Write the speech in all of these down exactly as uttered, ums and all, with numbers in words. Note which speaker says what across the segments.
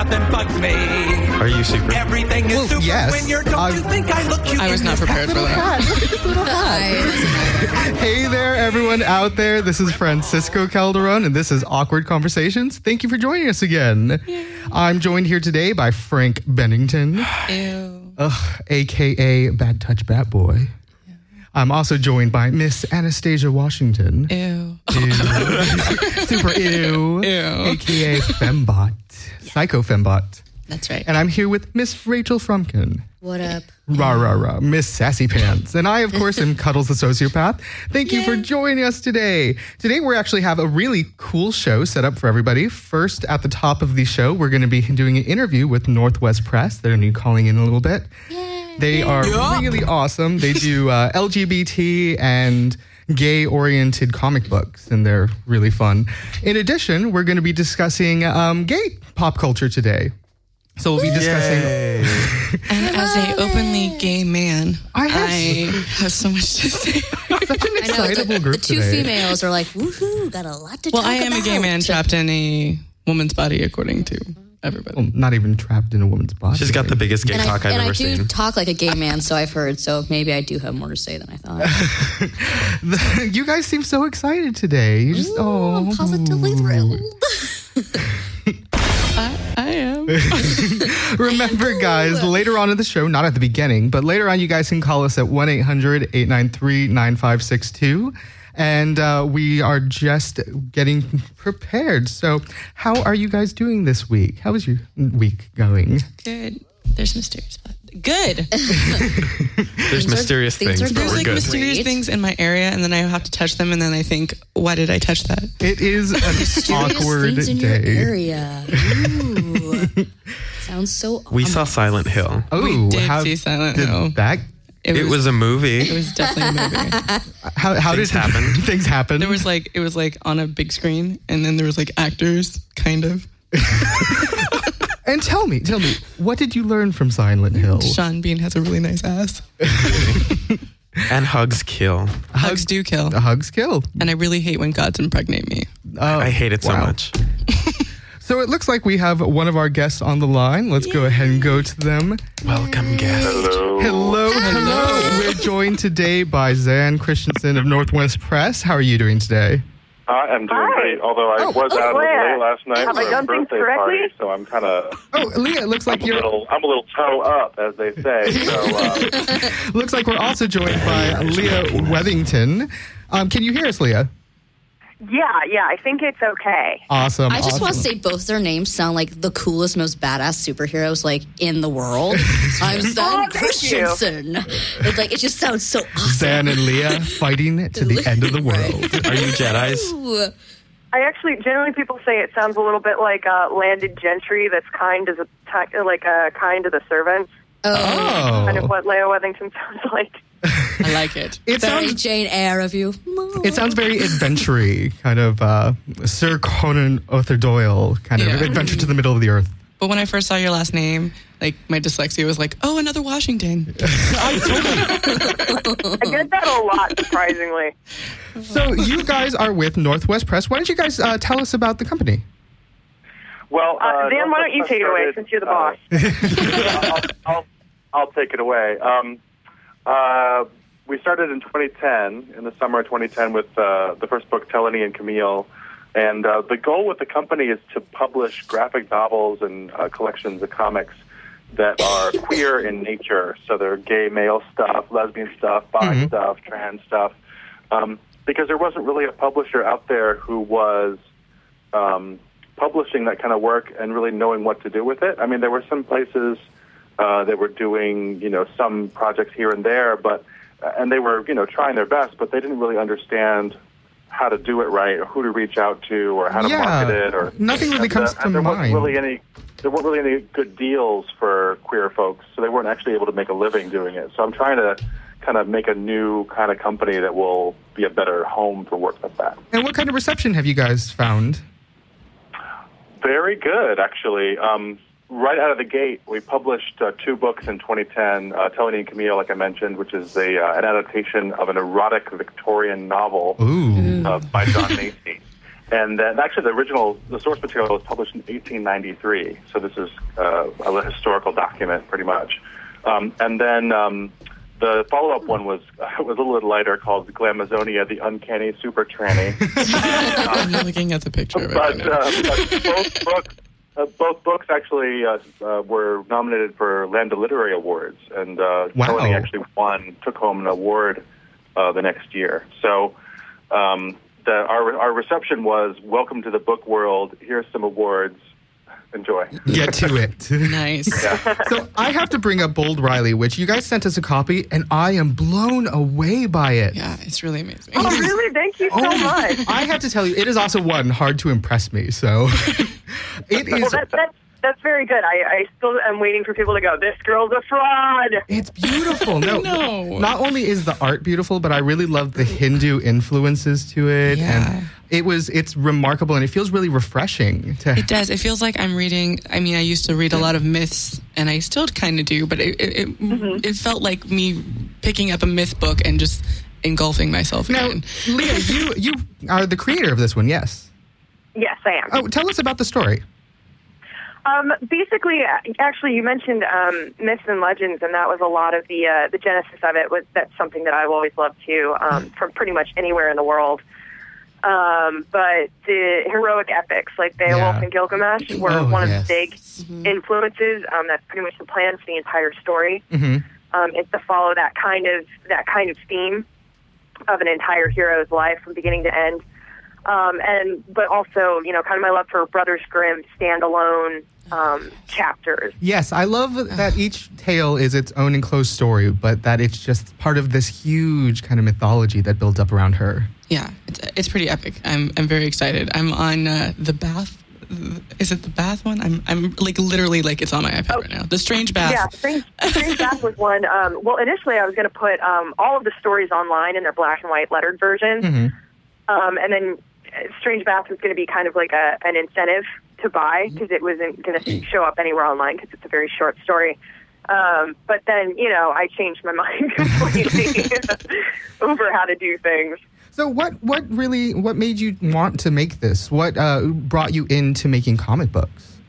Speaker 1: nothing bugs me.
Speaker 2: Are you super?
Speaker 1: Everything is
Speaker 3: Well,
Speaker 1: super
Speaker 3: yes.
Speaker 1: when you're, don't
Speaker 3: I'm-
Speaker 1: you think I look cute?
Speaker 4: I was
Speaker 1: in
Speaker 4: not
Speaker 1: this
Speaker 4: prepared for that.
Speaker 3: Hey there, everyone out there. This is Francisco Calderon, and this is Awkward Conversations. Thank you for joining us again. I'm joined here today by Frank Bennington,
Speaker 4: Ew.
Speaker 3: ugh, a k a. Bad Touch Bat Boy. I'm also joined by Miss Anastasia Washington.
Speaker 4: Ew.
Speaker 3: Ew. Super ew.
Speaker 4: Ew.
Speaker 3: a k a. Fembot. Psycho Fembot.
Speaker 4: That's right.
Speaker 3: And I'm here with Miss Rachel Frumkin.
Speaker 5: What up?
Speaker 3: Rah, rah, rah. Miss Sassy Pants. And I, of course, am Cuddles the Sociopath. Thank you for
Speaker 4: Yay.
Speaker 3: joining us today. Today, we actually have a really cool show set up for everybody. First, at the top of the show, we're going to be doing an interview with Northwest Press. They're going to be calling in a little bit.
Speaker 5: Yay.
Speaker 3: They are
Speaker 1: Yeah.
Speaker 3: really awesome. They do uh, L G B T and gay-oriented comic books, and they're really fun. In addition, we're going to be discussing um, gay pop culture today. So we'll be discussing...
Speaker 2: Yay.
Speaker 4: And as a openly gay man,
Speaker 3: I have-
Speaker 4: I have so much to say.
Speaker 3: Such an
Speaker 5: I know the,
Speaker 3: excitable group
Speaker 5: the two
Speaker 3: today.
Speaker 5: females are like, woohoo, got a lot to
Speaker 4: Well,
Speaker 5: talk
Speaker 4: I am
Speaker 5: about.
Speaker 4: a gay man trapped in a woman's body, according to everybody.
Speaker 3: Well, not even trapped in a woman's body.
Speaker 2: She's got the biggest gay
Speaker 5: And
Speaker 2: cock
Speaker 5: I,
Speaker 2: I've
Speaker 5: and
Speaker 2: ever
Speaker 5: I do
Speaker 2: seen.
Speaker 5: talk like a gay man, so I've heard. So maybe I do have more to say than I thought.
Speaker 3: You guys seem so excited today. You just
Speaker 5: Ooh,
Speaker 3: oh,
Speaker 5: I'm positively thrilled.
Speaker 4: I, I am.
Speaker 3: Remember, guys, later on in the show, not at the beginning, but later on, you guys can call us at one eight hundred eight nine three nine five six two. And uh, we are just getting prepared. So, how are you guys doing this week? How is your week going?
Speaker 4: Good. There's mysterious. Good.
Speaker 2: There's
Speaker 5: are-
Speaker 2: mysterious
Speaker 5: things
Speaker 2: things,
Speaker 5: are
Speaker 2: but
Speaker 4: There's
Speaker 2: we're
Speaker 4: like
Speaker 2: good.
Speaker 4: mysterious
Speaker 5: Great.
Speaker 4: things in my area, and then I have to touch them, and then I think, why did I touch that?
Speaker 3: It is an
Speaker 5: Serious
Speaker 3: awkward
Speaker 5: things in your
Speaker 3: day.
Speaker 5: area. Ooh. Sounds so
Speaker 2: We saw Silent Hill.
Speaker 3: Oh,
Speaker 4: We did
Speaker 3: how
Speaker 4: see Silent
Speaker 3: did
Speaker 4: Hill.
Speaker 3: that?
Speaker 4: It,
Speaker 2: It was a
Speaker 4: It
Speaker 2: movie.
Speaker 4: was definitely a movie.
Speaker 3: How, how
Speaker 2: Things
Speaker 3: did
Speaker 2: happen.
Speaker 3: Things happen.
Speaker 4: There was like it was like on a big screen, and then there was like actors, kind of.
Speaker 3: And tell me, tell me, what did you learn from Silent Hill?
Speaker 4: Sean Bean has a really nice ass.
Speaker 2: And hugs kill.
Speaker 4: Hugs do kill,
Speaker 3: The hugs kill.
Speaker 4: and I really hate when gods impregnate me.
Speaker 3: Oh,
Speaker 2: I hate it so
Speaker 3: wow.
Speaker 2: much.
Speaker 3: So it looks like we have one of our guests on the line. Let's go ahead and go to them.
Speaker 2: Welcome, guest.
Speaker 3: Hello, hello. We're joined today by Zan Christensen of Northwest Press. How are you doing today?
Speaker 6: I am doing
Speaker 7: Hi.
Speaker 6: great, although I
Speaker 3: Oh,
Speaker 6: was
Speaker 7: oh,
Speaker 6: out
Speaker 7: Leah.
Speaker 6: late last night
Speaker 7: Have
Speaker 6: for
Speaker 7: I
Speaker 6: a
Speaker 7: done things
Speaker 6: birthday
Speaker 7: correctly?
Speaker 6: party, so I'm kind of
Speaker 3: Oh, Leah, it looks like
Speaker 6: I'm a
Speaker 3: you're.
Speaker 6: little I'm a little toe up, as they say. So uh,
Speaker 3: Looks like we're also joined by Leah Wethington. Um, can you hear us, Leah?
Speaker 7: Yeah, yeah, I think it's okay.
Speaker 3: Awesome.
Speaker 5: I just
Speaker 3: awesome.
Speaker 5: want to say both their names sound like the coolest, most badass superheroes like in the world. I'm
Speaker 7: Oh,
Speaker 5: Zan
Speaker 7: thank you.
Speaker 5: Christensen. It's like it just sounds so awesome.
Speaker 3: Zan and Leah fighting to the end of the world.
Speaker 2: Are you Jedis?
Speaker 5: Ooh.
Speaker 7: I actually, generally people say it sounds a little bit like uh, landed gentry that's kind as a, ti- like a kind to the servants.
Speaker 5: Oh,
Speaker 3: Oh.
Speaker 7: Kind of what Leah Wethington sounds like.
Speaker 4: I like it.
Speaker 3: It
Speaker 5: very
Speaker 3: sounds,
Speaker 5: Jane Eyre of you.
Speaker 3: it sounds very adventure-y, kind of uh, Sir Conan Arthur Doyle kind of
Speaker 4: Yeah.
Speaker 3: adventure to the middle of the earth.
Speaker 4: But when I first saw your last name, like my dyslexia was like, oh, another Washington.
Speaker 7: I get that a lot, surprisingly.
Speaker 3: So you guys are with Northwest Press. Why don't you guys uh, tell us about the company?
Speaker 6: well,
Speaker 7: Uh, Dan, why don't you
Speaker 6: Northwest
Speaker 7: take it away
Speaker 6: started,
Speaker 7: since you're the boss?
Speaker 6: uh, I'll, I'll, I'll take it away. Um, uh, we started in twenty ten, in the summer of twenty ten, with uh, the first book, Teleny and Camille. And uh, the goal with the company is to publish graphic novels and uh, collections of comics that are queer in nature. So they're gay male stuff, lesbian stuff, bi
Speaker 3: Mhm.
Speaker 6: stuff, trans stuff. Um, because there wasn't really a publisher out there who was um, publishing that kind of work and really knowing what to do with it. I mean, there were some places uh, that were doing, you know, some projects here and there, but uh, and they were, you know, trying their best, but they didn't really understand how to do it right, or who to reach out to, or how to
Speaker 3: Yeah,
Speaker 6: market it, or
Speaker 3: nothing really
Speaker 6: and,
Speaker 3: comes
Speaker 6: uh,
Speaker 3: to
Speaker 6: and there
Speaker 3: mind.
Speaker 6: Wasn't really any, there weren't really any good deals for queer folks, so they weren't actually able to make a living doing it. So I'm trying to kind of make a new kind of company that will be a better home for work like that.
Speaker 3: And what kind of reception have you guys found?
Speaker 6: Very good, actually. Um, right out of the gate, we published uh, two books in twenty ten, uh, Teleny and Camille, like I mentioned, which is a, uh, an adaptation of an erotic Victorian novel
Speaker 3: Ooh.
Speaker 6: uh, by John Macy. And then actually the original, the source material was published in eighteen ninety-three. So this is uh, a historical document pretty much. Um, and then um, the follow-up one was uh, was a little lighter, called Glamazonia, the Uncanny Super Tranny.
Speaker 4: I'm looking at the picture of it
Speaker 6: But,
Speaker 4: right now.
Speaker 6: uh, but both books, uh, both books actually uh, uh, were nominated for Lambda Literary Awards, and uh,
Speaker 3: Wow.
Speaker 6: Tony actually won, took home an award uh, the next year. So um, the, our our reception was, welcome to the book world. Here's some awards. Enjoy.
Speaker 3: Get to it.
Speaker 4: Nice.
Speaker 3: So I have to bring up Bold Riley, which you guys sent us a copy, and I am blown away by it.
Speaker 4: Yeah, it's really amazing.
Speaker 7: Oh, really? Thank you so
Speaker 3: Oh,
Speaker 7: much.
Speaker 3: I have to tell you, it is also one hard to impress me. So it
Speaker 7: Well,
Speaker 3: is.
Speaker 7: that, that, that's very good. I, I still am waiting for people to go, this girl's a fraud.
Speaker 3: It's beautiful. No,
Speaker 4: No.
Speaker 3: not only is the art beautiful, but I really love the Hindu influences to it,
Speaker 4: Yeah.
Speaker 3: and it was it's remarkable, and it feels really refreshing to.
Speaker 4: It does. It feels like I'm reading. I mean, I used to read a lot of myths, and I still kind of do, but it it, it,
Speaker 7: Mm-hmm.
Speaker 4: it felt like me picking up a myth book and just engulfing myself
Speaker 3: Now,
Speaker 4: again.
Speaker 3: Leah, you you are the creator of this one, yes?
Speaker 7: Yes, I am.
Speaker 3: Oh, tell us about the story.
Speaker 7: Um, basically, actually, you mentioned um, myths and legends, and that was a lot of the uh, the genesis of it. Was that's something that I've always loved too, um, from pretty much anywhere in the world. Um, but the heroic epics like Beowulf
Speaker 3: Yeah.
Speaker 7: and Gilgamesh were
Speaker 3: Oh,
Speaker 7: one of
Speaker 3: yes.
Speaker 7: the big influences. Um, that's pretty much the plan for the entire story.
Speaker 3: Mm-hmm.
Speaker 7: Um, is to follow that kind of that kind of theme of an entire hero's life from beginning to end. Um, and but also, you know, kind of my love for Brothers Grimm standalone um, chapters.
Speaker 3: Yes, I love that each tale is its own enclosed story, but that it's just part of this huge kind of mythology that builds up around her.
Speaker 4: Yeah, it's it's pretty epic. I'm I'm very excited. I'm on uh, the Bath. Is it the Bath one? I'm I'm like literally like it's on my iPad
Speaker 7: Oh.
Speaker 4: right now. The Strange Bath.
Speaker 7: Yeah, Strange, Strange Bath was one. Um, well, initially I was going to put um, all of the stories online in their black and white lettered version,
Speaker 3: Mhm.
Speaker 7: um, and then uh, Strange Bath was going to be kind of like a, an incentive to buy because it wasn't going to show up anywhere online because it's a very short story. Um, but then, you know, I changed my mind completely over how to do things.
Speaker 3: So what what really what made you want to make this? What uh, brought you into making comic books?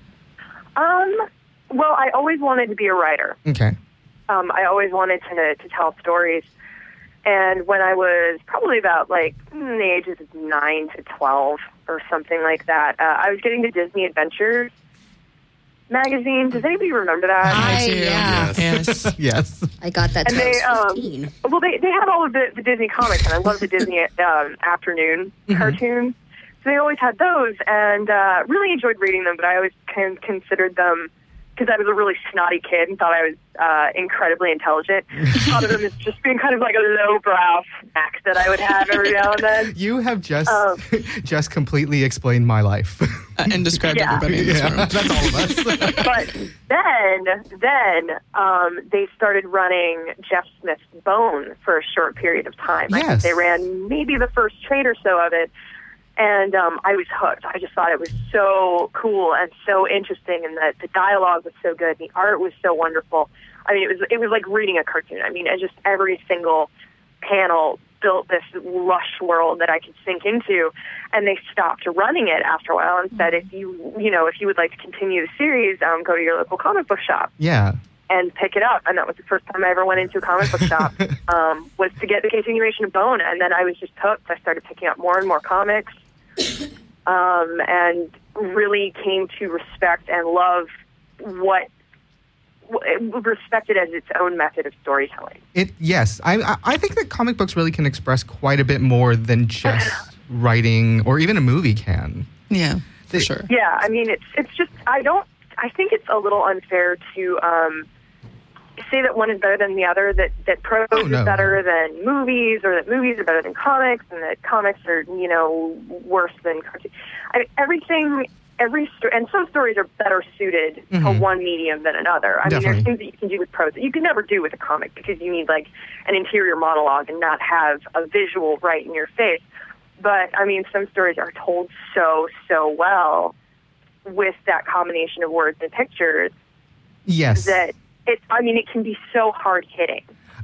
Speaker 7: Um, well, I always wanted to be a writer.
Speaker 3: Okay.
Speaker 7: Um, I always wanted to to tell stories. And when I was probably about like mm, the ages of nine to twelve or something like that, uh, I was getting the Disney Adventures magazine. Does anybody remember that?
Speaker 5: I-
Speaker 4: do.
Speaker 5: yeah.
Speaker 4: Yes.
Speaker 3: Yes.
Speaker 5: I got that
Speaker 7: And
Speaker 5: till I
Speaker 7: they,
Speaker 5: was
Speaker 7: um,
Speaker 5: fifteen.
Speaker 7: Well, they they had all of the, the Disney comics, and I love the Disney um, afternoon cartoons. So they always had those, and uh, really enjoyed reading them. But I always con- considered them, because I was a really snotty kid and thought I was uh, incredibly intelligent, thought of them as just being kind of like a lowbrow snack that I would have every now and then.
Speaker 3: You have just
Speaker 7: Um,
Speaker 3: just completely explained my life.
Speaker 4: Uh, and describe
Speaker 7: Yeah.
Speaker 4: everybody in this
Speaker 3: yeah,
Speaker 4: room.
Speaker 3: that's all of us.
Speaker 7: But then, then um, they started running Jeff Smith's Bone for a short period of time. I think
Speaker 3: Yes.
Speaker 7: they ran maybe the first trade or so of it, and um, I was hooked. I just thought it was so cool and so interesting, and that the dialogue was so good, and the art was so wonderful. I mean, it was it was like reading a cartoon. I mean, and just every single panel built this lush world that I could sink into, and they stopped running it after a while and said, if you, you know, if you would like to continue the series, um, go to your local comic book shop
Speaker 3: Yeah.
Speaker 7: and pick it up. And that was the first time I ever went into a comic book shop, um, was to get the continuation of Bone. And then I was just hooked. I started picking up more and more comics, um, and really came to respect and love what respected as its own method of storytelling.
Speaker 3: It yes, I I- I think that comic books really can express quite a bit more than just writing or even a movie can.
Speaker 4: Yeah, for
Speaker 3: They-
Speaker 4: sure.
Speaker 7: Yeah, I mean, it's it's just I don't. I think it's a little unfair to um, say that one is better than the other. That that prose
Speaker 3: Oh, no.
Speaker 7: is better than movies, or that movies are better than comics, and that comics are you know worse than cartoons. I mean, everything. Every sto- and some stories are better suited to
Speaker 3: Mhm.
Speaker 7: one medium than another. I mean,
Speaker 3: Definitely.
Speaker 7: there's things that you can do with prose that you can never do with a comic because you need like an interior monologue and not have a visual right in your face. But I mean, some stories are told so so well with that combination of words and pictures
Speaker 3: Yes.
Speaker 7: that it. I mean, it can be so hard hitting.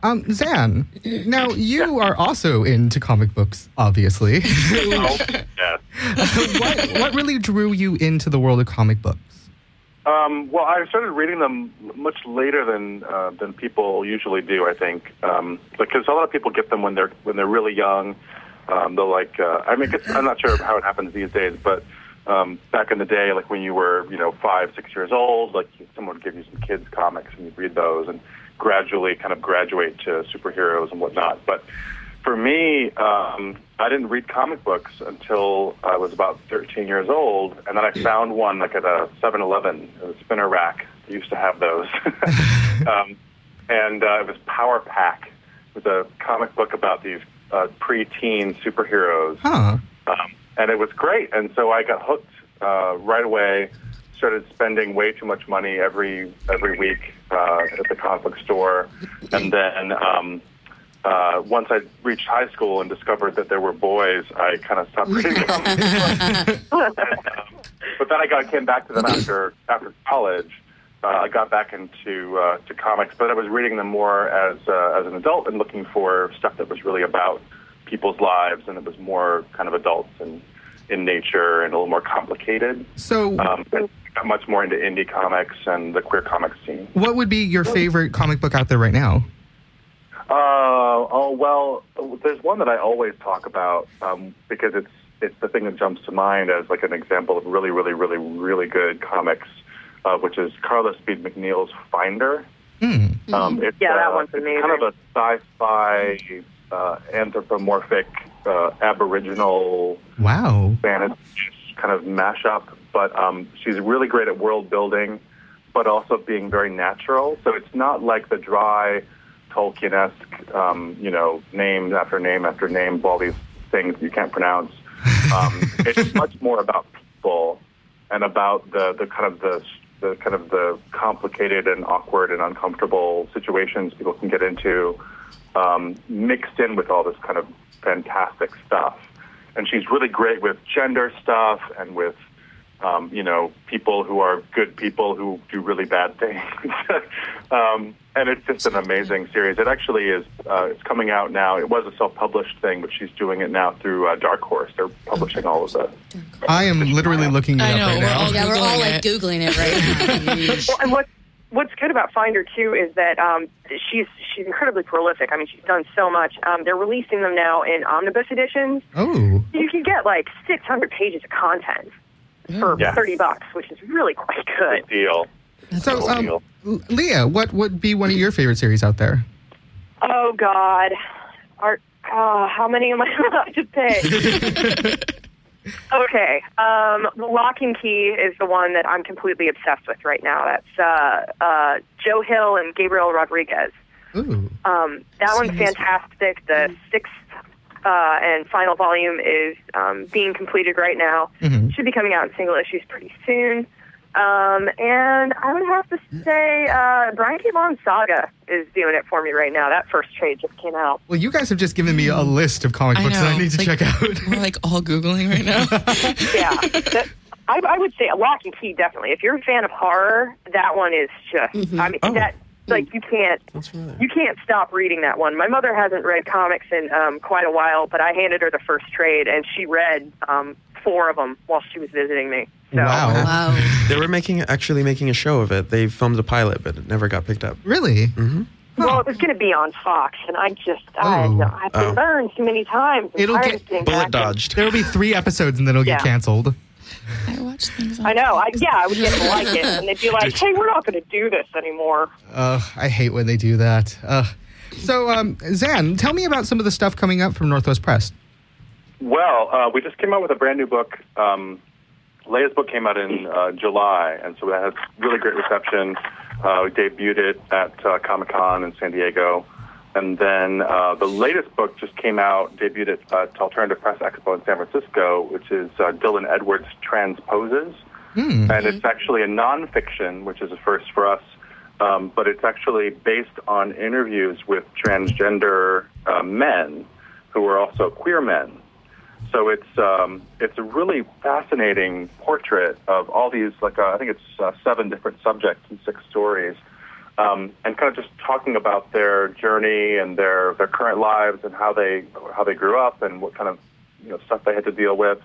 Speaker 3: Um, Zan, now you are also into comic books, obviously.
Speaker 6: Oh, yes.
Speaker 3: what, what really drew you into the world of comic books?
Speaker 6: Um, well, I started reading them much later than uh, than people usually do. I think um, because a lot of people get them when they're when they're really young. Um, they'll like. Uh, I mean, it's, I'm not sure how it happens these days, but um, back in the day, like when you were, you know, five, six years old, like someone would give you some kids' comics and you'd read those, and gradually kind of graduate to superheroes and whatnot. But for me, um, I didn't read comic books until I was about thirteen years old, and then I found one like at a seven eleven, a spinner rack. They used to have those. um, and uh, it was Power Pack. It was a comic book about these uh, pre-teen superheroes.
Speaker 3: Huh.
Speaker 6: Um, and it was great. And so I got hooked uh, right away, started spending way too much money every every week uh, at the comic book store. And then um, uh, once I reached high school and discovered that there were boys, I kind of stopped reading comic books. um, but then I got came back to them after after college. Uh, I got back into uh, to comics, but I was reading them more as uh, as an adult and looking for stuff that was really about people's lives, and it was more kind of adults and in nature and a little more complicated.
Speaker 3: So,
Speaker 6: um, and got much more into indie comics and the queer comics scene.
Speaker 3: what would be your favorite comic book out there right now?
Speaker 6: Uh, oh well, there's one that I always talk about um, because it's it's the thing that jumps to mind as like an example of really, really, really, really good comics, uh, which is Carla Speed McNeil's Finder.
Speaker 3: Hmm.
Speaker 6: Um, it's,
Speaker 7: Yeah, that
Speaker 6: uh,
Speaker 7: one's
Speaker 6: it's
Speaker 7: amazing.
Speaker 6: kind of a sci-fi, uh, anthropomorphic, uh, Aboriginal
Speaker 3: Wow.
Speaker 6: fantasy kind of mashup. But um, she's really great at world building, but also being very natural. So it's not like the dry Tolkien-esque, um, you know, name after name after name of all these things you can't pronounce. Um, it's much more about people and about the, the kind of the the kind of the complicated and awkward and uncomfortable situations people can get into, um, mixed in with all this kind of fantastic stuff. And she's really great with gender stuff and with, um, you know, people who are good people who do really bad things. um, and it's just an amazing series. It actually is, uh, it's coming out now. It was a self-published thing, but she's doing it now through uh, Dark Horse. They're publishing all of the...
Speaker 3: I am literally looking it
Speaker 4: I
Speaker 3: up
Speaker 4: know,
Speaker 3: right
Speaker 4: we're
Speaker 3: now.
Speaker 4: all-
Speaker 5: Yeah, we're all
Speaker 4: Googling
Speaker 5: like
Speaker 4: it.
Speaker 5: Googling it right now.
Speaker 7: Well, and what what's good about Finder too is that um, she's she's incredibly prolific. I mean, she's done so much. Um, they're releasing them now in omnibus editions.
Speaker 3: Oh.
Speaker 7: You can get like six hundred pages of content for
Speaker 6: Yeah.
Speaker 7: thirty bucks, which is really quite good.
Speaker 6: Big deal.
Speaker 3: So,
Speaker 6: Big
Speaker 3: um,
Speaker 6: deal.
Speaker 3: Leah, what would be one of your favorite series out there?
Speaker 7: Oh God, Are, uh, how many am I allowed to pick? Okay, um, Lock and Key is the one that I'm completely obsessed with right now. That's uh, uh, Joe Hill and Gabriel Rodriguez.
Speaker 3: Ooh.
Speaker 7: Um, that one's fantastic. The sixth uh, and final volume is um, being completed right now.
Speaker 3: Mhm.
Speaker 7: Should be coming out in single issues pretty soon. Um, and I would have to say uh, Brian K. Vaughan's Saga is doing it for me right now. That first trade just came out.
Speaker 3: Well, you guys have just given me a list of comic
Speaker 4: I
Speaker 3: books that I
Speaker 4: know.
Speaker 3: need to
Speaker 4: Like,
Speaker 3: check out.
Speaker 4: We're like all Googling right now.
Speaker 7: Yeah. That, I, I would say Lock and Key, definitely. If you're a fan of horror, that one is just, I mean,
Speaker 2: Oh.
Speaker 7: that, like, you can't,
Speaker 2: That's familiar.
Speaker 7: you can't stop reading that one. My mother hasn't read comics in um, quite a while, but I handed her the first trade, and she read um, four of them while she was visiting me. So,
Speaker 3: Wow.
Speaker 5: Wow.
Speaker 2: They were making actually making a show of it. They filmed a pilot, but it never got picked up.
Speaker 3: Really?
Speaker 2: Mm-hmm.
Speaker 7: Well, it was going to be on Fox, and I just, I,
Speaker 3: Oh.
Speaker 7: I've been
Speaker 2: Oh.
Speaker 7: burned too many times. I'm
Speaker 3: It'll
Speaker 7: tired
Speaker 3: get
Speaker 7: of getting
Speaker 2: Bullet
Speaker 7: back in.
Speaker 2: dodged.
Speaker 3: There will be three episodes and then it'll get
Speaker 7: Yeah.
Speaker 3: canceled.
Speaker 4: I watch things on
Speaker 7: I know. I, yeah, I would get to like it, and they'd be like, hey, we're not going to do this anymore.
Speaker 3: Uh, I hate when they do that. Uh, so, um, Zan, tell me about some of the stuff coming up from Northwest Press.
Speaker 6: Well, uh, we just came out with a brand new book. Um, Leia's book came out in uh, July, and so that had really great reception. Uh, we debuted it at uh, Comic-Con in San Diego. And then uh, the latest book just came out, debuted at uh, Alternative Press Expo in San Francisco, which is uh, Dylan Edwards' Transposes.
Speaker 3: Hmm.
Speaker 6: And it's actually a nonfiction, which is a first for us. Um, but it's actually based on interviews with transgender uh, men who are also queer men. So it's um, it's a really fascinating portrait of all these, like uh, I think it's uh, seven different subjects and six stories um, and kind of just talking about their journey and their, their current lives and how they how they grew up and what kind of you know stuff they had to deal with.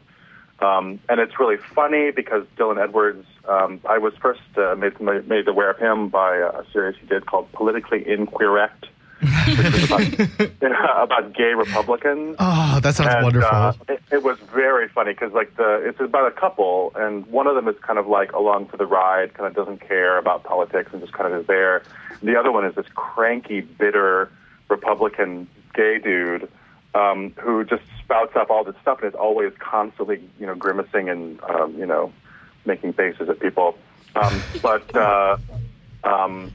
Speaker 6: Um, and it's really funny because Dylan Edwards, um, I was first uh, made, made aware of him by a series he did called Politically Incorrect, which was about, about gay Republicans.
Speaker 3: Oh, that sounds
Speaker 6: and,
Speaker 3: wonderful.
Speaker 6: Uh, it, it was very funny because like the it's about a couple, and one of them is kind of like along for the ride, kind of doesn't care about politics and just kind of is there. The other one is this cranky, bitter Republican gay dude um, who just spouts up all this stuff and is always constantly, you know, grimacing and um, you know, making faces at people. Um, but uh, um,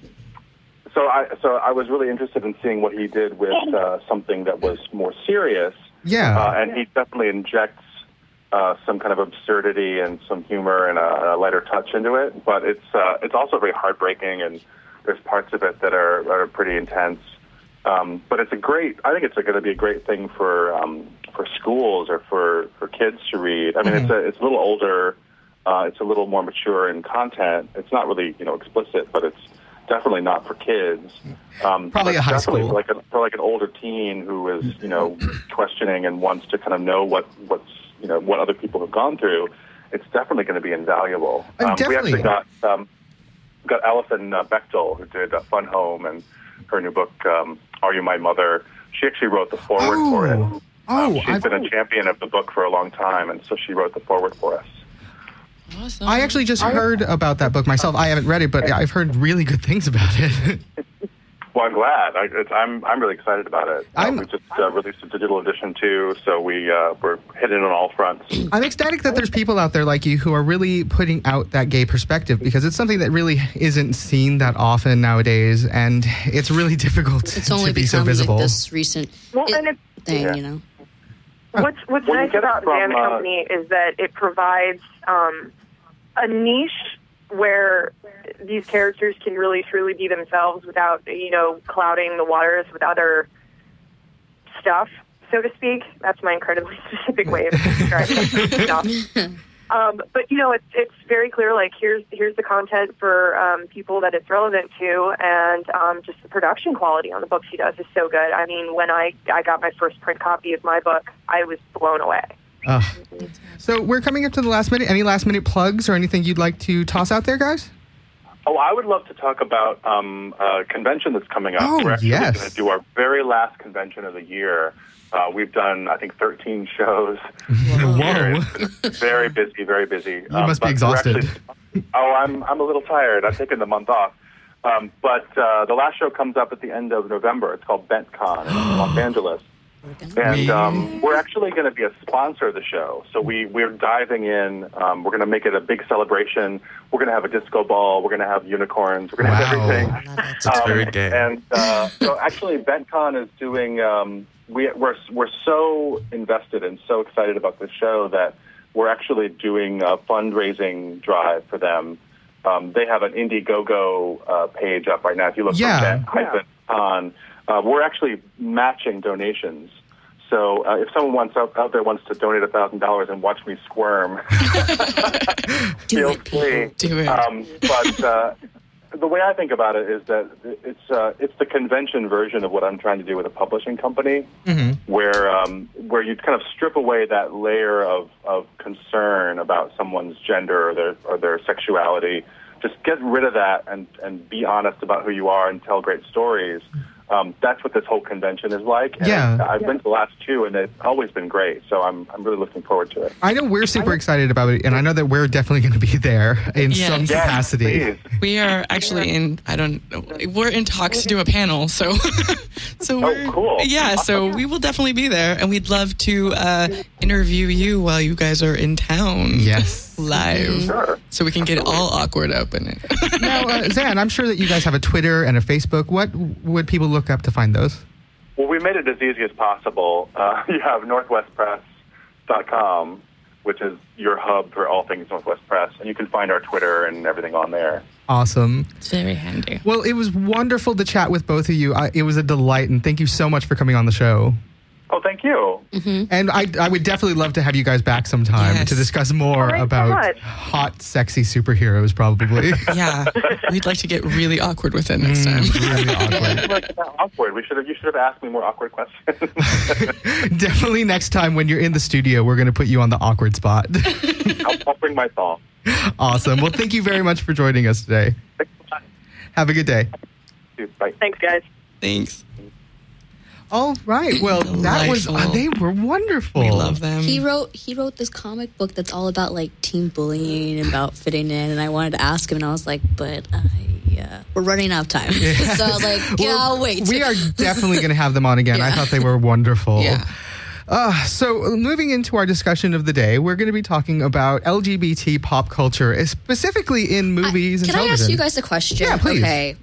Speaker 6: so I so I was really interested in seeing what he did with uh, something that was more serious.
Speaker 3: Yeah,
Speaker 6: uh, and he definitely injects uh, some kind of absurdity and some humor and a, a lighter touch into it. But it's uh, it's also very heartbreaking, and there's parts of it that are are pretty intense. Um, but it's a great. I think it's going to be a great thing for um, for schools or for, for kids to read. I mean, mm-hmm. it's a it's a little older. Uh, it's a little more mature in content. It's not really you know explicit, but it's definitely not for kids. Um,
Speaker 3: Probably a high school,
Speaker 6: for like a, for like an older teen who is you know questioning and wants to kind of know what what's you know what other people have gone through. It's definitely going to be invaluable.
Speaker 3: Uh,
Speaker 6: um,
Speaker 3: definitely.
Speaker 6: We actually got um, got Alison uh, Bechtel, who did uh, Fun Home, and her new book, um, Are You My Mother? She actually wrote the foreword
Speaker 3: oh.
Speaker 6: for it.
Speaker 3: Oh,
Speaker 6: um, she's
Speaker 3: I've...
Speaker 6: been a champion of the book for a long time, and so she wrote the foreword for us.
Speaker 4: Awesome.
Speaker 3: I actually just heard about that book myself. I haven't read it, but I've heard really good things about it.
Speaker 6: Well, I'm glad. I, it's, I'm I'm really excited about it. Uh, we just uh, released a digital edition too, so we uh, we're hitting on all fronts.
Speaker 3: I'm ecstatic that there's people out there like you who are really putting out that gay perspective, because it's something that really isn't seen that often nowadays, and it's really difficult
Speaker 5: it's only
Speaker 3: to be so visible.
Speaker 5: Like this recent
Speaker 7: well,
Speaker 5: it,
Speaker 7: and it's,
Speaker 5: thing,
Speaker 6: yeah.
Speaker 5: you know.
Speaker 7: What's What's
Speaker 6: well,
Speaker 7: nice about
Speaker 6: from,
Speaker 7: Van
Speaker 6: uh,
Speaker 7: Company is that it provides um, a niche where these characters can really truly be themselves without, you know, clouding the waters with other stuff, so to speak. That's my incredibly specific way of describing stuff. Um, but you know, it's it's very clear. Like here's here's the content for um, people that it's relevant to, and um, just the production quality on the book she does is so good. I mean, when I I got my first print copy of my book, I was blown away.
Speaker 3: Uh, so we're coming up to the last minute. Any last minute plugs or anything you'd like to toss out there, guys?
Speaker 6: Oh, I would love to talk about um, a convention that's coming up.
Speaker 3: Oh,
Speaker 6: We're actually
Speaker 3: yes.
Speaker 6: going to do our very last convention of the year. Uh, we've done, I think, thirteen shows.
Speaker 3: Whoa.
Speaker 6: It's been very busy, very busy.
Speaker 3: You must be exhausted.
Speaker 6: Actually, oh, I'm I'm a little tired. I've taken the month off. Um, but uh, the last show comes up at the end of November. It's called BentCon in Los Angeles. And um, we're actually going to be a sponsor of the show. So we, we're diving in. Um, we're going to make it a big celebration. We're going to have a disco ball. We're going to have unicorns. We're going to
Speaker 3: Wow.
Speaker 6: have everything.
Speaker 2: That's very gay.
Speaker 6: And uh, so actually, BentCon is doing, um, we, we're, we're so invested and so excited about this show that we're actually doing a fundraising drive for them. Um, they have an Indiegogo uh, page up right now. If you look
Speaker 3: Yeah.
Speaker 6: for BentCon, Uh, we're actually matching donations. So uh, if someone wants out, out there wants to donate a thousand dollars and watch me squirm,
Speaker 5: Do
Speaker 6: feel
Speaker 5: it,
Speaker 6: free.
Speaker 4: Do it.
Speaker 6: Um, but uh, the way I think about it is that it's uh, it's the convention version of what I'm trying to do with a publishing company,
Speaker 3: Mm-hmm.
Speaker 6: where um, where you kind of strip away that layer of, of concern about someone's gender or their or their sexuality. Just get rid of that and, and be honest about who you are and tell great stories. Um, that's what this whole convention is like. And
Speaker 3: Yeah.
Speaker 6: I've been to the last two, and it's always been great. So I'm I'm really looking forward to it.
Speaker 3: I know we're super excited about it, and I know that we're definitely going to be there in
Speaker 4: Yes.
Speaker 3: some
Speaker 4: Yes,
Speaker 3: capacity.
Speaker 6: Please.
Speaker 4: We are actually in, I don't know, we're in talks to do a panel, so, so we're,
Speaker 6: cool.
Speaker 4: yeah, so we will definitely be there, and we'd love to uh, interview you while you guys are in town.
Speaker 3: Yes.
Speaker 4: Live.
Speaker 6: Sure.
Speaker 4: So we can get all awkward up in it.
Speaker 3: Now, uh, Zan, I'm sure that you guys have a Twitter and a Facebook. What would people look up to find those?
Speaker 6: Well, we made it as easy as possible. Uh, you have northwest press dot com, which is your hub for all things Northwest Press, and you can find our Twitter and everything on there.
Speaker 3: Awesome.
Speaker 4: It's very handy.
Speaker 3: Well, it was wonderful to chat with both of you. I, it was a delight, and thank you so much for coming on the show.
Speaker 6: Oh, thank you.
Speaker 3: And I, I would definitely love to have you guys back sometime
Speaker 4: Yes.
Speaker 3: to discuss more
Speaker 7: Oh, thanks so
Speaker 3: about
Speaker 7: much.
Speaker 3: hot, sexy superheroes, probably.
Speaker 4: Yeah, we'd like to get really awkward with it next time.
Speaker 3: Really awkward.
Speaker 6: Like, that awkward. We should have. You should have asked me more awkward questions.
Speaker 3: Definitely next time when you're in the studio, we're going to put you on the awkward spot.
Speaker 6: I'll, I'll bring my song.
Speaker 3: Awesome. Well, thank you very much for joining us today.
Speaker 6: Thanks a lot.
Speaker 3: Have a good day.
Speaker 6: Bye.
Speaker 7: Thanks, guys.
Speaker 4: Thanks.
Speaker 3: All right. Well, that was,
Speaker 4: Delightful.
Speaker 3: uh, they were wonderful.
Speaker 4: We love them.
Speaker 5: He wrote he wrote this comic book that's all about like teen bullying and about fitting in, and I wanted to ask him, and I was like, but I uh, we're running out of time, so I was like, yeah,
Speaker 3: Well,
Speaker 5: I'll wait.
Speaker 3: We are definitely going to have them on again. I
Speaker 5: Yeah.
Speaker 3: thought they were wonderful.
Speaker 4: Yeah.
Speaker 3: Uh, so, moving into our discussion of the day, we're going to be talking about L G B T pop culture, uh, specifically in movies
Speaker 5: I,
Speaker 3: and
Speaker 5: can I
Speaker 3: television.
Speaker 5: ask you guys a question?
Speaker 3: Yeah, please.
Speaker 5: Okay.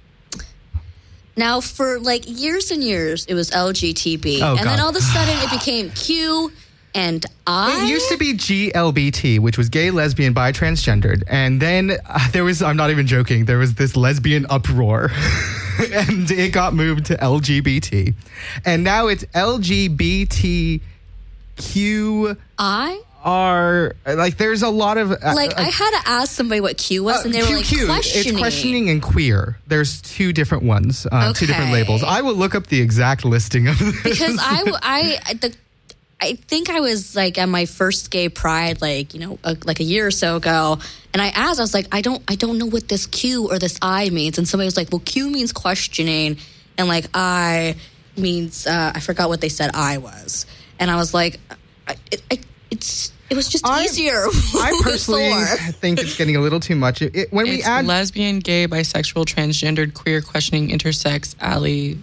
Speaker 5: Now, for like years and years, it was L G T B,
Speaker 3: Oh,
Speaker 5: and
Speaker 3: God.
Speaker 5: then all of a sudden it became Q and I.
Speaker 3: It used to be G L B T, which was gay, lesbian, bi, transgendered. And then uh, there was, I'm not even joking, there was this lesbian uproar. And it got moved to L G B T. And now it's L G B T Q
Speaker 5: I.
Speaker 3: R. Like, there's a lot of. Uh,
Speaker 5: Like, I had to ask somebody what Q was,
Speaker 3: Uh,
Speaker 5: and they were
Speaker 3: Q
Speaker 5: like
Speaker 3: Q.
Speaker 5: questioning.
Speaker 3: It's questioning and queer. There's two different ones, uh, two different
Speaker 5: Okay.
Speaker 3: labels. I will look up the exact listing of this.
Speaker 5: Because I, w- I, the, I think I was like at my first gay pride, like you know, a, like a year or so ago, and I asked, I was like, I don't, I don't know what this Q or this I means, and somebody was like, well, Q means questioning, and like I means, uh, I forgot what they said I was, and I was like, I, it, I, it's, it was just
Speaker 3: I-
Speaker 5: easier.
Speaker 3: I personally
Speaker 5: before.
Speaker 3: think it's getting a little too much. It, it- when we
Speaker 4: It's
Speaker 3: add
Speaker 4: lesbian, gay, bisexual, transgendered, queer, questioning, intersex, ally.